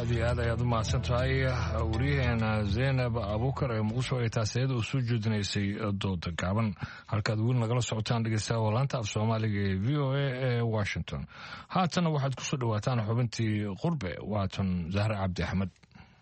aad iyo aad ayaad u mahadsan tahay wariyaheena zaynab abuukar ee muqdisho ay taasiyada u soo jeedinaysay dooda gaaban halkaad weli nagala socotaan dhegeystayaal walaanta af soomaaliga ee v o a ee washington haatana waxaad kusoo dhawaataan xubintii qurbe waatan zahra cabdi axmed.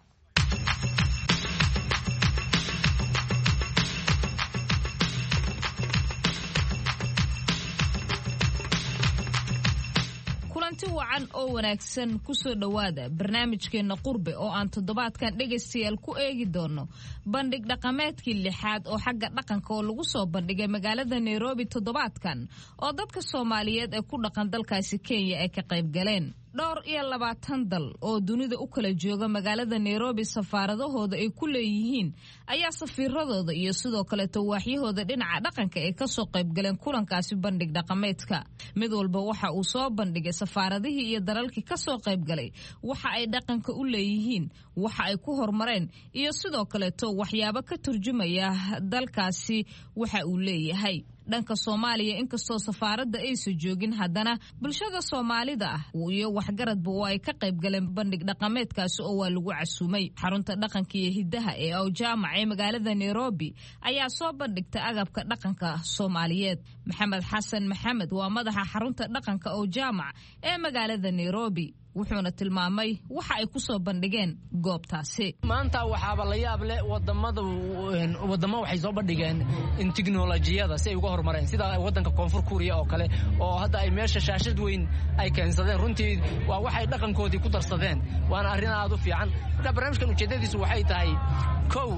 kulanti wacan oo wanaagsan kusoo dhowaada barnaamijkeena qurbe oo aan toddobaadkan dhegaystayaal ku eegi doono bandhig dhaqameedkii lixaad oo xagga dhaqanka oo lagu soo bandhigay magaalada Nairobi toddobaadkan oo dadka Soomaaliyeed ee ku dhaqan dalkaasi Kenya ay ka qayb galeen. dhowr iyo labaatan dal oo dunida u kala jooga magaalada Nairobi safaaradahooda ay ku leeyihiin ayaa safiiradooda iyo sidoo kale tawaaxyahooda dhinaca dhaqanka ee kasoo qayb galeen kulankaasi bandhig dhaqameedka. mid walba waxa uu soo bandhigay safaaradihii iyo dalalkii kasoo qayb galay waxa ay dhaqanka u leeyihiin, waxa ay ku horumareen iyo sidoo kale to waxyaabo ka turjumaya dalkaasi waxa uu leeyahay. dhanka Soomaaliya inkastoo safaaradda aysan joogin haddana bulshada Soomaalida ah iyo waxgaradba oo ay ka qayb galeen bandhig dhaqameedkaasi oo waa lagu casuumay. xarunta dhaqanka iyo hidaha ee oo jaamac ee magaalada Nairobi ayaa soo bandhigtay agabka dhaqanka Soomaaliyeed. Maxamed Xasan Maxamed waa madaxa xarunta dhaqanka oo jaamac ee magaalada Nairobi wuxuuna tilmaamay waxa ay ku soo bandhigeen goobtaasi. maanta waxaaba la yaab leh wadamada wadamo waxay soo bandhigeen in tiknoolajiyada si ay uga horumareen sida wadanka Koonfur Kuuriya oo kale oo hadda ay meesha shaashad weyn ay keensadeen. runtii waa waxay dhaqankoodii ku darsadeen waana arrin aad u fiican. marka barnaamijkan ujeedadiisu waxay tahay kow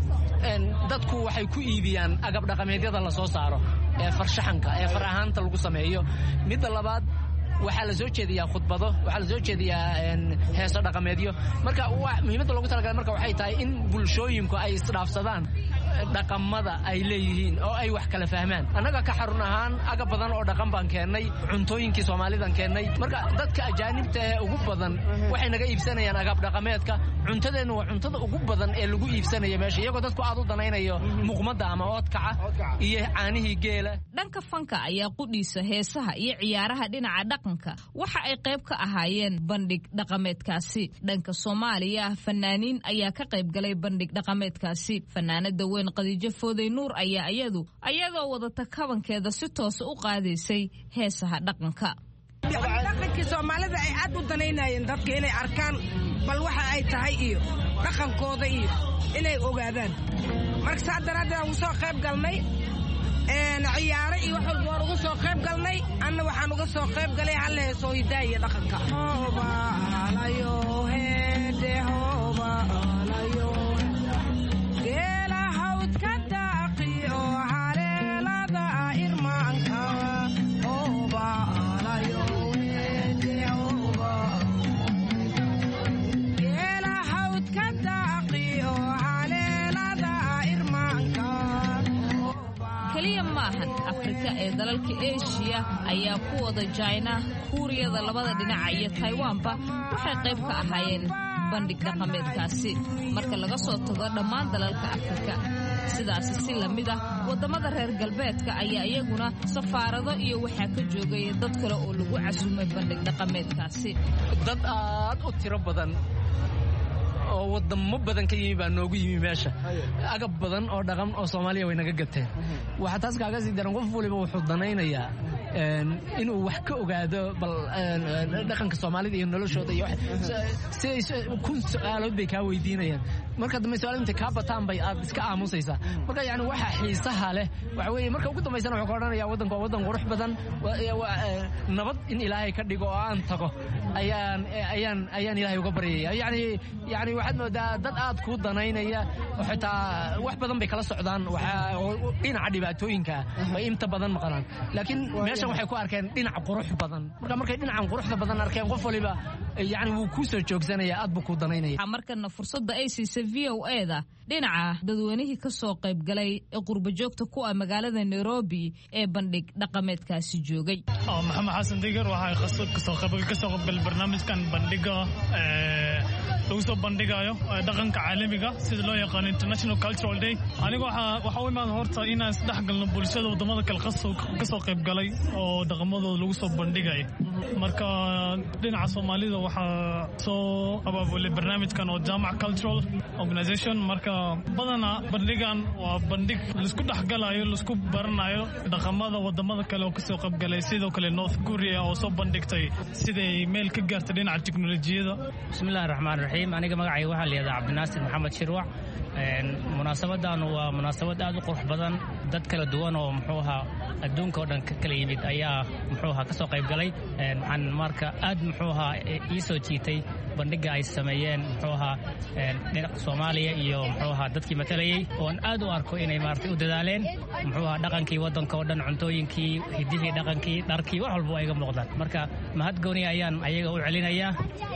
dadku waxay ku iibiyaan agab dhaqameedyada la soo saaro ee farshaxanka ee far ahaanta lagu sameeyo. midda labaad waxaa la soo jeediyaa khudbado, waxaa la soo jeediyaa heeso dhaqameedyo. marka muhiimadda loogu talagalay marka waxay tahay in bulshooyinku ay isdhaafsadaan dhaqamada ay leeyihiin oo ay wax kala fahmaan. annaga ka xarun ahaan agab badan oo dhaqan baan keennay, cuntooyinkii Soomaalidan keennay. marka dadka ajaanibta ee ugu badan waxay naga iibsanayaan agab dhaqameedka. cuntadeennu waa cuntada ugu badan ee lagu iibsanaya meesha, iyagoo dadku aad u danaynayo muqmadda ama oodkaca iyo caanihii geela. dhanka fanka ayaa qudhiisa heesaha iyo ciyaaraha dhinaca dhaqanka waxa ay qayb ka ahaayeen bandhig dhaqameedkaasi. dhanka Soomaaliya fanaaniin ayaa ka qayb galay bandhig dhaqameedkaasi. fanaanada weyn Khadiija Fooday Nuur ayaa iyadu ayadoo wadata kabankeeda si toos u qaadaysay heesaha dhaqanka. dhaqankii Soomaalida ay aad u danaynayeen dadka inay arkaan bal waxa ay tahay iyo dhaqankooda iyo inay ogaadaan. marka saa daraaddeed aan soo qayb galnay een ciyaaro iyo wax walba ugu soo qayb galnay. anna waxaan uga soo qayb galay hal heesoo hidaha iyo dhaqanka. hooba alayo heede hooba alayo geela hawdka daaqi oo haleelada irmaanka hooba alayo heede hooba geela hawdka daaqi oo haleelada irmaanka. kaliya maahan Afrika ee dalalka Asia ayaa ku wada China, Kuuriyada labada dhinac iyo Taiwanba waxay qayb ka ahaayeen bandhig dhaqameedkaasi. marka laga soo tago dhammaan dalalka Afrika sidaas si lamid ah wadamada reer galbeedka ayaa iyaguna safaarado iyo waxa ka joogay dad kale oo lagu casuumay bandhig dhaqameedkaasi. dad aad u tiro badan oo wadamo badan ka yimi baa noogu yimi meesha. agab badan oo dhaqan oo Soomaaliya way naga gateen. waxa taas kaaga sii daran qof waliba wuxuu danaynayaa inuu wax ka ogaado bal dhaqanka Soomaalida iyo noloshooda iyo si kun su'aalood bay ka weydiinayaan. marka dambe su'aalinta ka bataan bay aad iska aamusaysaa. marka yani waxa xiisaha leh waxa weeye marka ugu dambeysana wuxuu qoranayaa wadanka waa wadan qurux badan nabad in Ilaahay ka dhigo oo aan tago ayaan ayaan ayaan Ilaahay uga baryaya. yani yani waxaad moodaa dad aad ku danaynaya xitaa wax badan bay kala socdaan waxa dhinaca dhibaatooyinka bay inta badan maqlaan. laakiin meeshan waxay ku arkeen dhinac qurux badan. marka markay dhinacan quruxda badan arkeen qof waliba yani wuu ku soo joogsanaya aad buu ku danaynaya. markana fursadda ay siisay V O A da dhinaca dadweynihii ka soo qayb galay ee qurba joogta ku ah magaalada Nairobi ee bandhig dhaqameedkaasi joogay. maxamed xasan digar waxay khasab ka soo qayb ka soo qayb galay barnaamijkan bandhiga ee lagu soo bandhigayo dhaqanka caalamiga sida loo yaqaan International Cultural Day. aniga waxa waxa u imaan horta inaan isdhex galno bulshada wadamada kale ka soo qayb galay oo dhaqamadooda lagu soo bandhigayo. marka dhinaca Soomaalida waxaa soo abaabulay barnaamijkan oo Jaamac Cultural Organization marka badana bandhigan waa bandhig isku dhaxgalayo isku baranayo dhaqamada wadamada kale oo kasoo qayb galay sidoo kale North Korea oo soo bandhigtay siday meel ka gaartay dhinaca tiknoolajiyada. Bismillahir Rahmanir Rahiim. Aniga magacayga waxaa la yiraahdaa Cabdinaasir Maxamed Shirwac. munaasabadan waa munaasabad aad u qurux badan dad kala duwan oo muxuu ahaa adduunka oo dhan ka kala yimid ayaa muxuu ahaa kasoo qayb galay waxaan marka aad muxuu ahaa ii soo jiitay bandhiga ay sameeyeen muxuu ahaa dhinaca Soomaaliya iyo muxuu ahaa dadkii matalayay oo aad u arko inay maartay u dadaaleen muxuu ahaa dhaqankii wadanka oo dhan cuntooyinkii hidihii dhaqankii dharkii wax walba ay iga muuqdaan marka mahad gooni ayaan ayaga u celinayaa.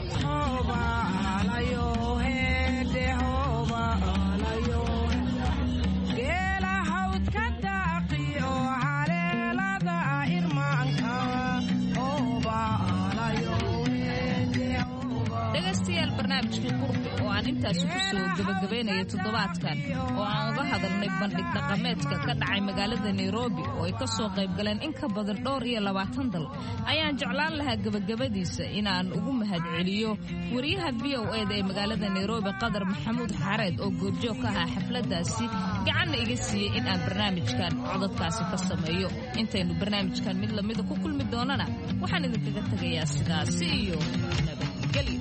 dhegaystayaal barnaamijkii qurbi oo aan intaasi ku soo gabagabaynayo toddobaadkan oo aan uga hadalnay bandhig dhaqameedka ka dhacay magaalada Nairobi oo ay ka soo qayb galeen in ka badan dhowr iyo labaatan dal ayaan jeclaan lahaa gabagabadiisa inaan ugu mahadceliyo wariyaha V O A da ee magaalada Nairobi Qadar Maxamuud Xareed oo goobjoog ka ahaa xafladaasi gacanna iga siiyey in aan barnaamijkan codadkaasi ka sameeyo intaynu barnaamijkan mid lamida ku kulmi doonana waxaan idinkaga tagayaa sidaasi iyo nabadgelyo.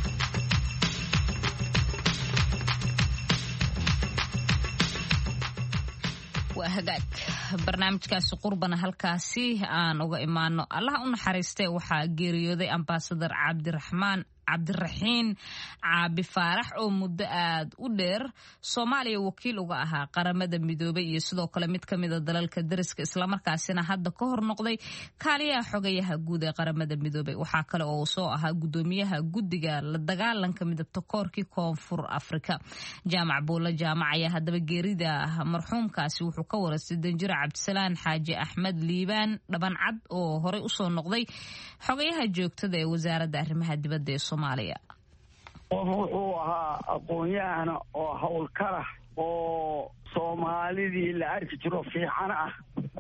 waa hagaag barnaamijkaasi qurbana halkaasi aan uga imaano allaha u naxariistay waxaa geeriyooday ambaasadar cabdiraxmaan cabdiraxiin caabi faarax oo muddo aad u dheer Soomaaliya wakiil uga ahaa qaramada midoobay iyo sidoo kale mid kamida dalalka dariska isla markaasina hadda ka hor noqday kaaliyaha xogayaha guud ee qaramada midoobay waxa kale oo soo ahaa gudoomiyaha guddiga la dagaalanka midabta koorkii Koonfur Afrika Jaamac Buulla Jaamac ayaa hadaba geerida marxuumkaasi wuxuu ka warastay Danjira Cabdisalaan Xaaji Axmed Liibaan Dhabancad oo horey u soo noqday xogayaha joogtada ee wasaaradda arrimaha dibadda ee Soomaaliya. qof wuxuu ahaa aqoon-yahan oo howlkara oo Soomaalidii la arki jiro fiican ah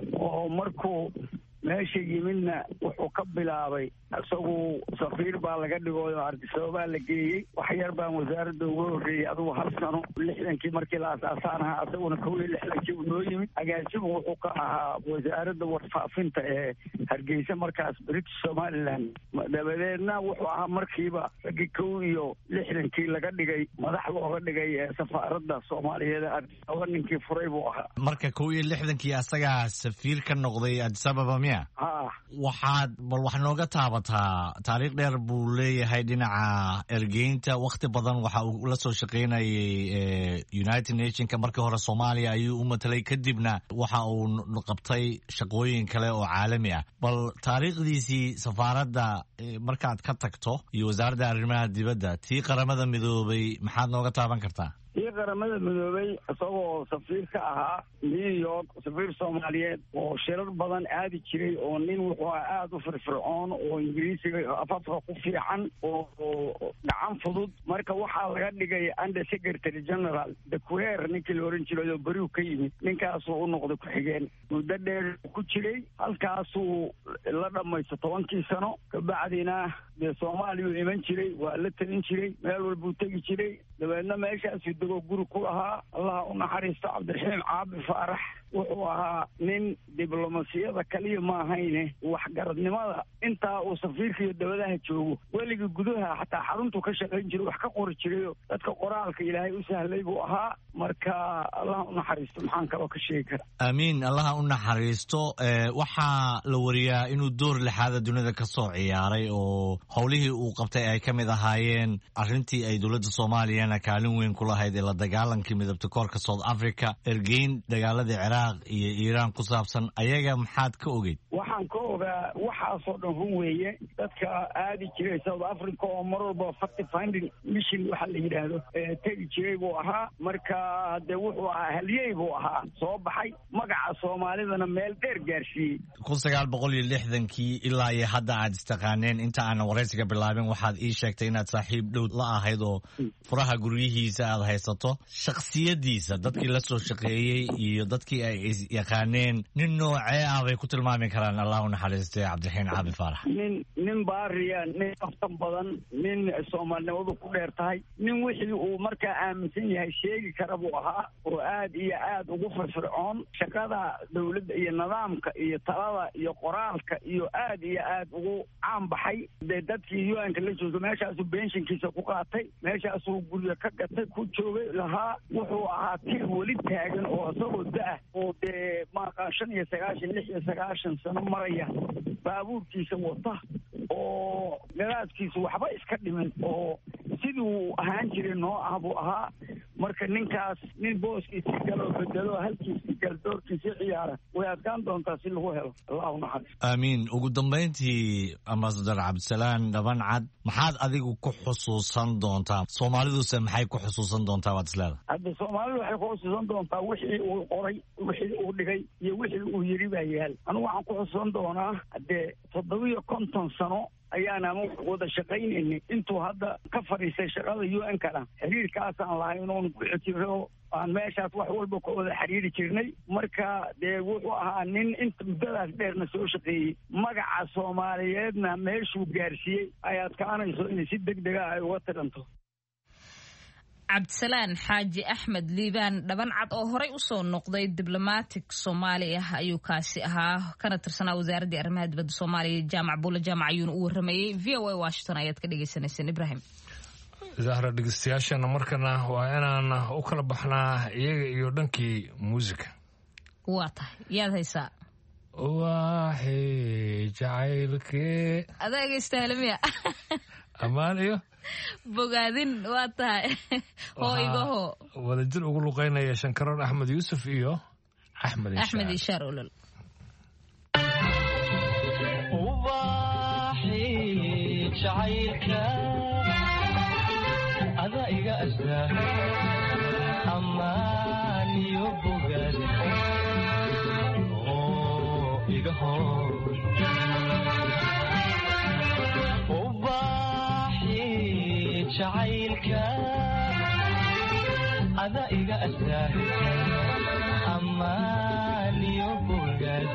oo markuu meesha yimidna wuxuu ka bilaabay isagu safiir baa laga dhigooyo Addis Ababa la geeyey wax yar baan wasaaradda uga horreeyay adigu hal sano lixdankii markii la aasaasanaha asaguna kow iyo lixdankii uu noo yimid agaasimu wuxuu ka ahaa wasaaradda warfaafinta ee Hargeysa markaas British Somaliland dabadeedna wuxuu ahaa markiiba ragii kow iyo lixdankii laga dhigay madax looga dhigay ee safaaradda Soomaaliyeed Addis Ababa ninkii furay buu ahaa marka kow iyo lixdankii asaga safiir ka noqday Addis Ababa miya ha waxaad bal wax nooga taaba taariikh dheer buu leeyahay dhinaca ergeynta waqti badan waxa uu la soo shaqeynayay United Nationka markii hore Soomaaliya ayuu u matalay kadibna waxa uu qabtay shaqooyin kale oo caalami ah bal taariikhdiisii safaaradda markaad ka tagto iyo wasaaradda arrimaha dibadda tii qaramada midoobay maxaad nooga taaban kartaa tii qaramada midoobay isagoo safiir ka ahaa New York safiir Soomaaliyeed oo shirar badan aadi jiray oo nin wuxuu aad u firfircoon oo Ingiriisiga afafka ku fiican oo gacan fudud marka waxaa laga dhigay Under Secretary General de Queer ninkii la oran jiray oo bariw ka yimid ninkaasoo u noqday ku xigeen muddo dheer ku jiray halkaasuu la dhamaysto tobankii sano kabacdina dee Soomaaliya uu iman jiray waa la talin jiray meel walbuu tegi jiray dabeedna meeshaas degoo guri ku lahaa allaha u naxariisto Cabdiraxiin Caabi Faarax wuxuu ahaa nin diblomaasiyada kaliya ma ahayne waxgaradnimada intaa uu safiirka iyo dawladaha joogo weligii gudaha xataa xaruntu ka shaqayn jiray wax ka qori jiray dadka qoraalka Ilaahay u sahlay buu ahaa marka allaha u naxariisto maxaan kaloo ka sheegi karaa amiin allaha u naxariisto waxaa la wariyaa inuu door lixaad dunida ka soo ciyaaray oo howlihii uu qabtay ay ka mid ahaayeen arrintii ay dowladda Soomaaliyana kaalin weyn ku lahayd ee la dagaalankii midabta koorka South Africa ergeyn dagaaladii Ciraaq iyo Iiraan ku saabsan ayaga maxaad ka ogeyd waxaan ka ogaa waxaasoo dhan run weeye dadka aadi jiray South Africa oo mar walba fact finding mission waxa la yiraahdo tegi jiray buu ahaa marka dee wuxuu ahaa halyey buu ahaa soo baxay magaca Soomaalidana meel dheer gaarsiiyey kun sagaal boqol iyo lixdankii ilaa iyo hadda aad istaqaaneen inta aan wareysiga bilaabin waxaad ii sheegtay inaad saaxiib dhow la ahayd oo furaha gurigiisa aad haysato shakhsiyadiisa dadkii la soo shaqeeyay iyo dadkii ay yaqaaneen nin noocee ah bay ku tilmaami karaan allah u naxariistay cabdiraxiin caabi faarax nin nin baariya nin aftan badan nin soomaalinimadu ku dheer tahay nin wixii uu markaa aaminsan yahay sheegi kara buu ahaa oo aad iyo aad ugu firfircoon shaqada dowladda iyo nidaamka iyo talada iyo qoraalka iyo aad iyo aad ugu caan baxay dee dadkii u n-ka la jooga meeshaasuu benshinkiisa ku qaatay meeshaasuu guryo ka gatay ku joogay lahaa wuxuu ahaa tir weli taagan oo isagoo da-ah oo dee maaqaan shan iyo sagaashan lix iyo sagaashan sano maraya baabuurkiisa wata oo gadaaskiisu waxba iska dhimin oo sidii uu ahaan jiray noo ah buu ahaa marka ninkaas nin booskiisii galoo bedelo halkiisii gal doorkiisii ciyaara way adkaan doontaa si lagu helo allahu naxariis aamiin ugu dambayntii ambasador cabdisalaan dhabancad maxaad adigu ku xusuusan doontaa soomaaliduse maxay ku xusuusan doontaa waad isleedahay hadda soomaalidu waxay ku xusuusan doontaa wixii uu qoray wixii uu dhigay iyo wixii uu yiri baa yaal anigu waxaan ku xusuusan doonaa haddee toddobiyo konton sano ayaana wada shaqaynaynay intuu hadda ka fadhiistay shaqada u n-kana xiriirkaasaan lahay inuun ku xijiro aan meeshaas wax walba ka wada xiriiri jirnay marka dee wuxuu ahaa nin inta muddadaas dheerna soo shaqeeyey magaca soomaaliyeedna meeshuu gaarsiiyey ay adkaanayso inay si deg dega ay uga tiranto cabdisalaan xaaji axmed liibaan dhabancad oo horey usoo noqday diblomatic soomaali ah ayuu kaasi ahaa kana tirsanaa wasaaraddii arrimaha dibadda soomaaliya jaamac buula jaamac ayuuna u waramayey v o a washington ayaad ka dhagaysanayseen ibrahim zahra dhegeystayaashana markana waa inaan u kala baxnaa iyaga iyo dhankii muusika waa tahay yaad haysaa waaxi jacaylkee adaa egeystahalamiya ammaan iyo bogaadin waa tahay hooygaho wadajir ugu luqeynaya shankaroon axmed yuusuf iyo axmed axmed ishaar olol ubaxi jacaylka ada iga astaa ammaan iyo bogaadin oo iga hor jacaylka ada iga astaa ammaan iyo bogaad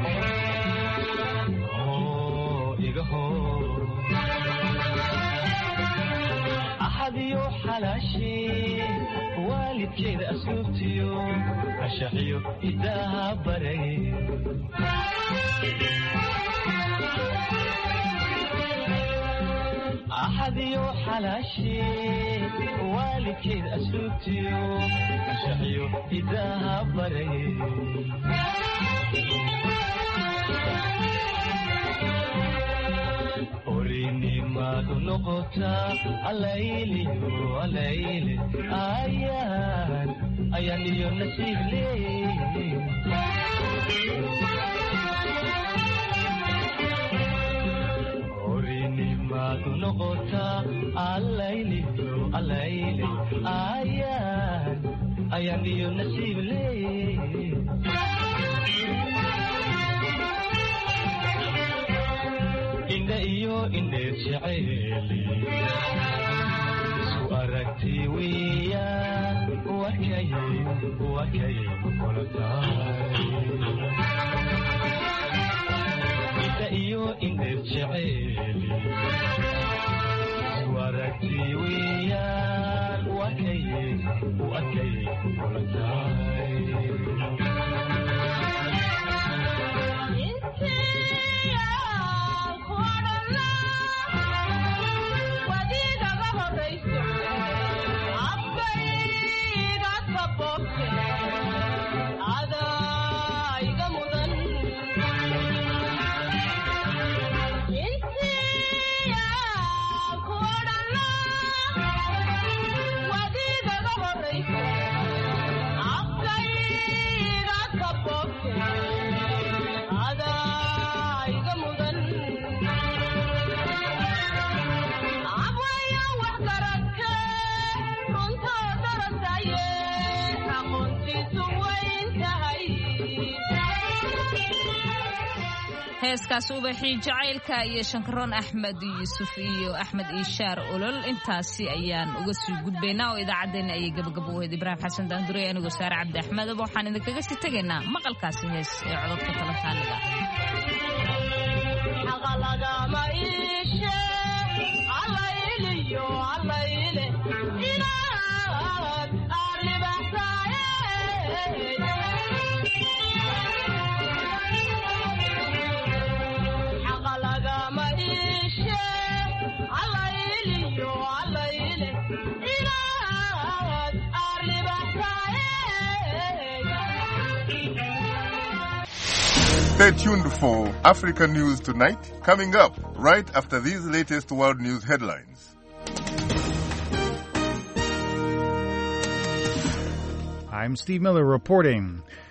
oo iga hor axad iyo xalaashee waalidkeeda asluubtiyo ashaxiyo idaha baray أحد يوحلاشي والكيد أسلوبتيو أشعيو إذا هبري أريني ما نقطة الليلي الليلي أيان أيان يوم نسيب لي نقطة الليل الليل أيان أيان يوم نسيب لي إن إيو إن شعيلي سواركتي ويا وكاي وكاي ولتاي إن إيو إن شعيلي وركتي وياك وكيف وكيف ولداي انت يا قول الله وديك غفر ريسك عبيك عطبك هذا يقمضن انت يا heeskaas ubaxii jacaylka iyo shankaroon axmed yuusuf iyo axmed ishaar olol intaasi ayaan uga sii gudbaynaa oo idaacaddeenna ayay gabagabo wahayd ibraahim xasan daandurey anigoo saare cabdi axmed waxaan idinkaga sii tegaynaa maqalkaasi hees ee cododka talataaliga Stay tuned for Africa News Tonight, coming up right after these latest world news headlines. I'm Steve Miller reporting.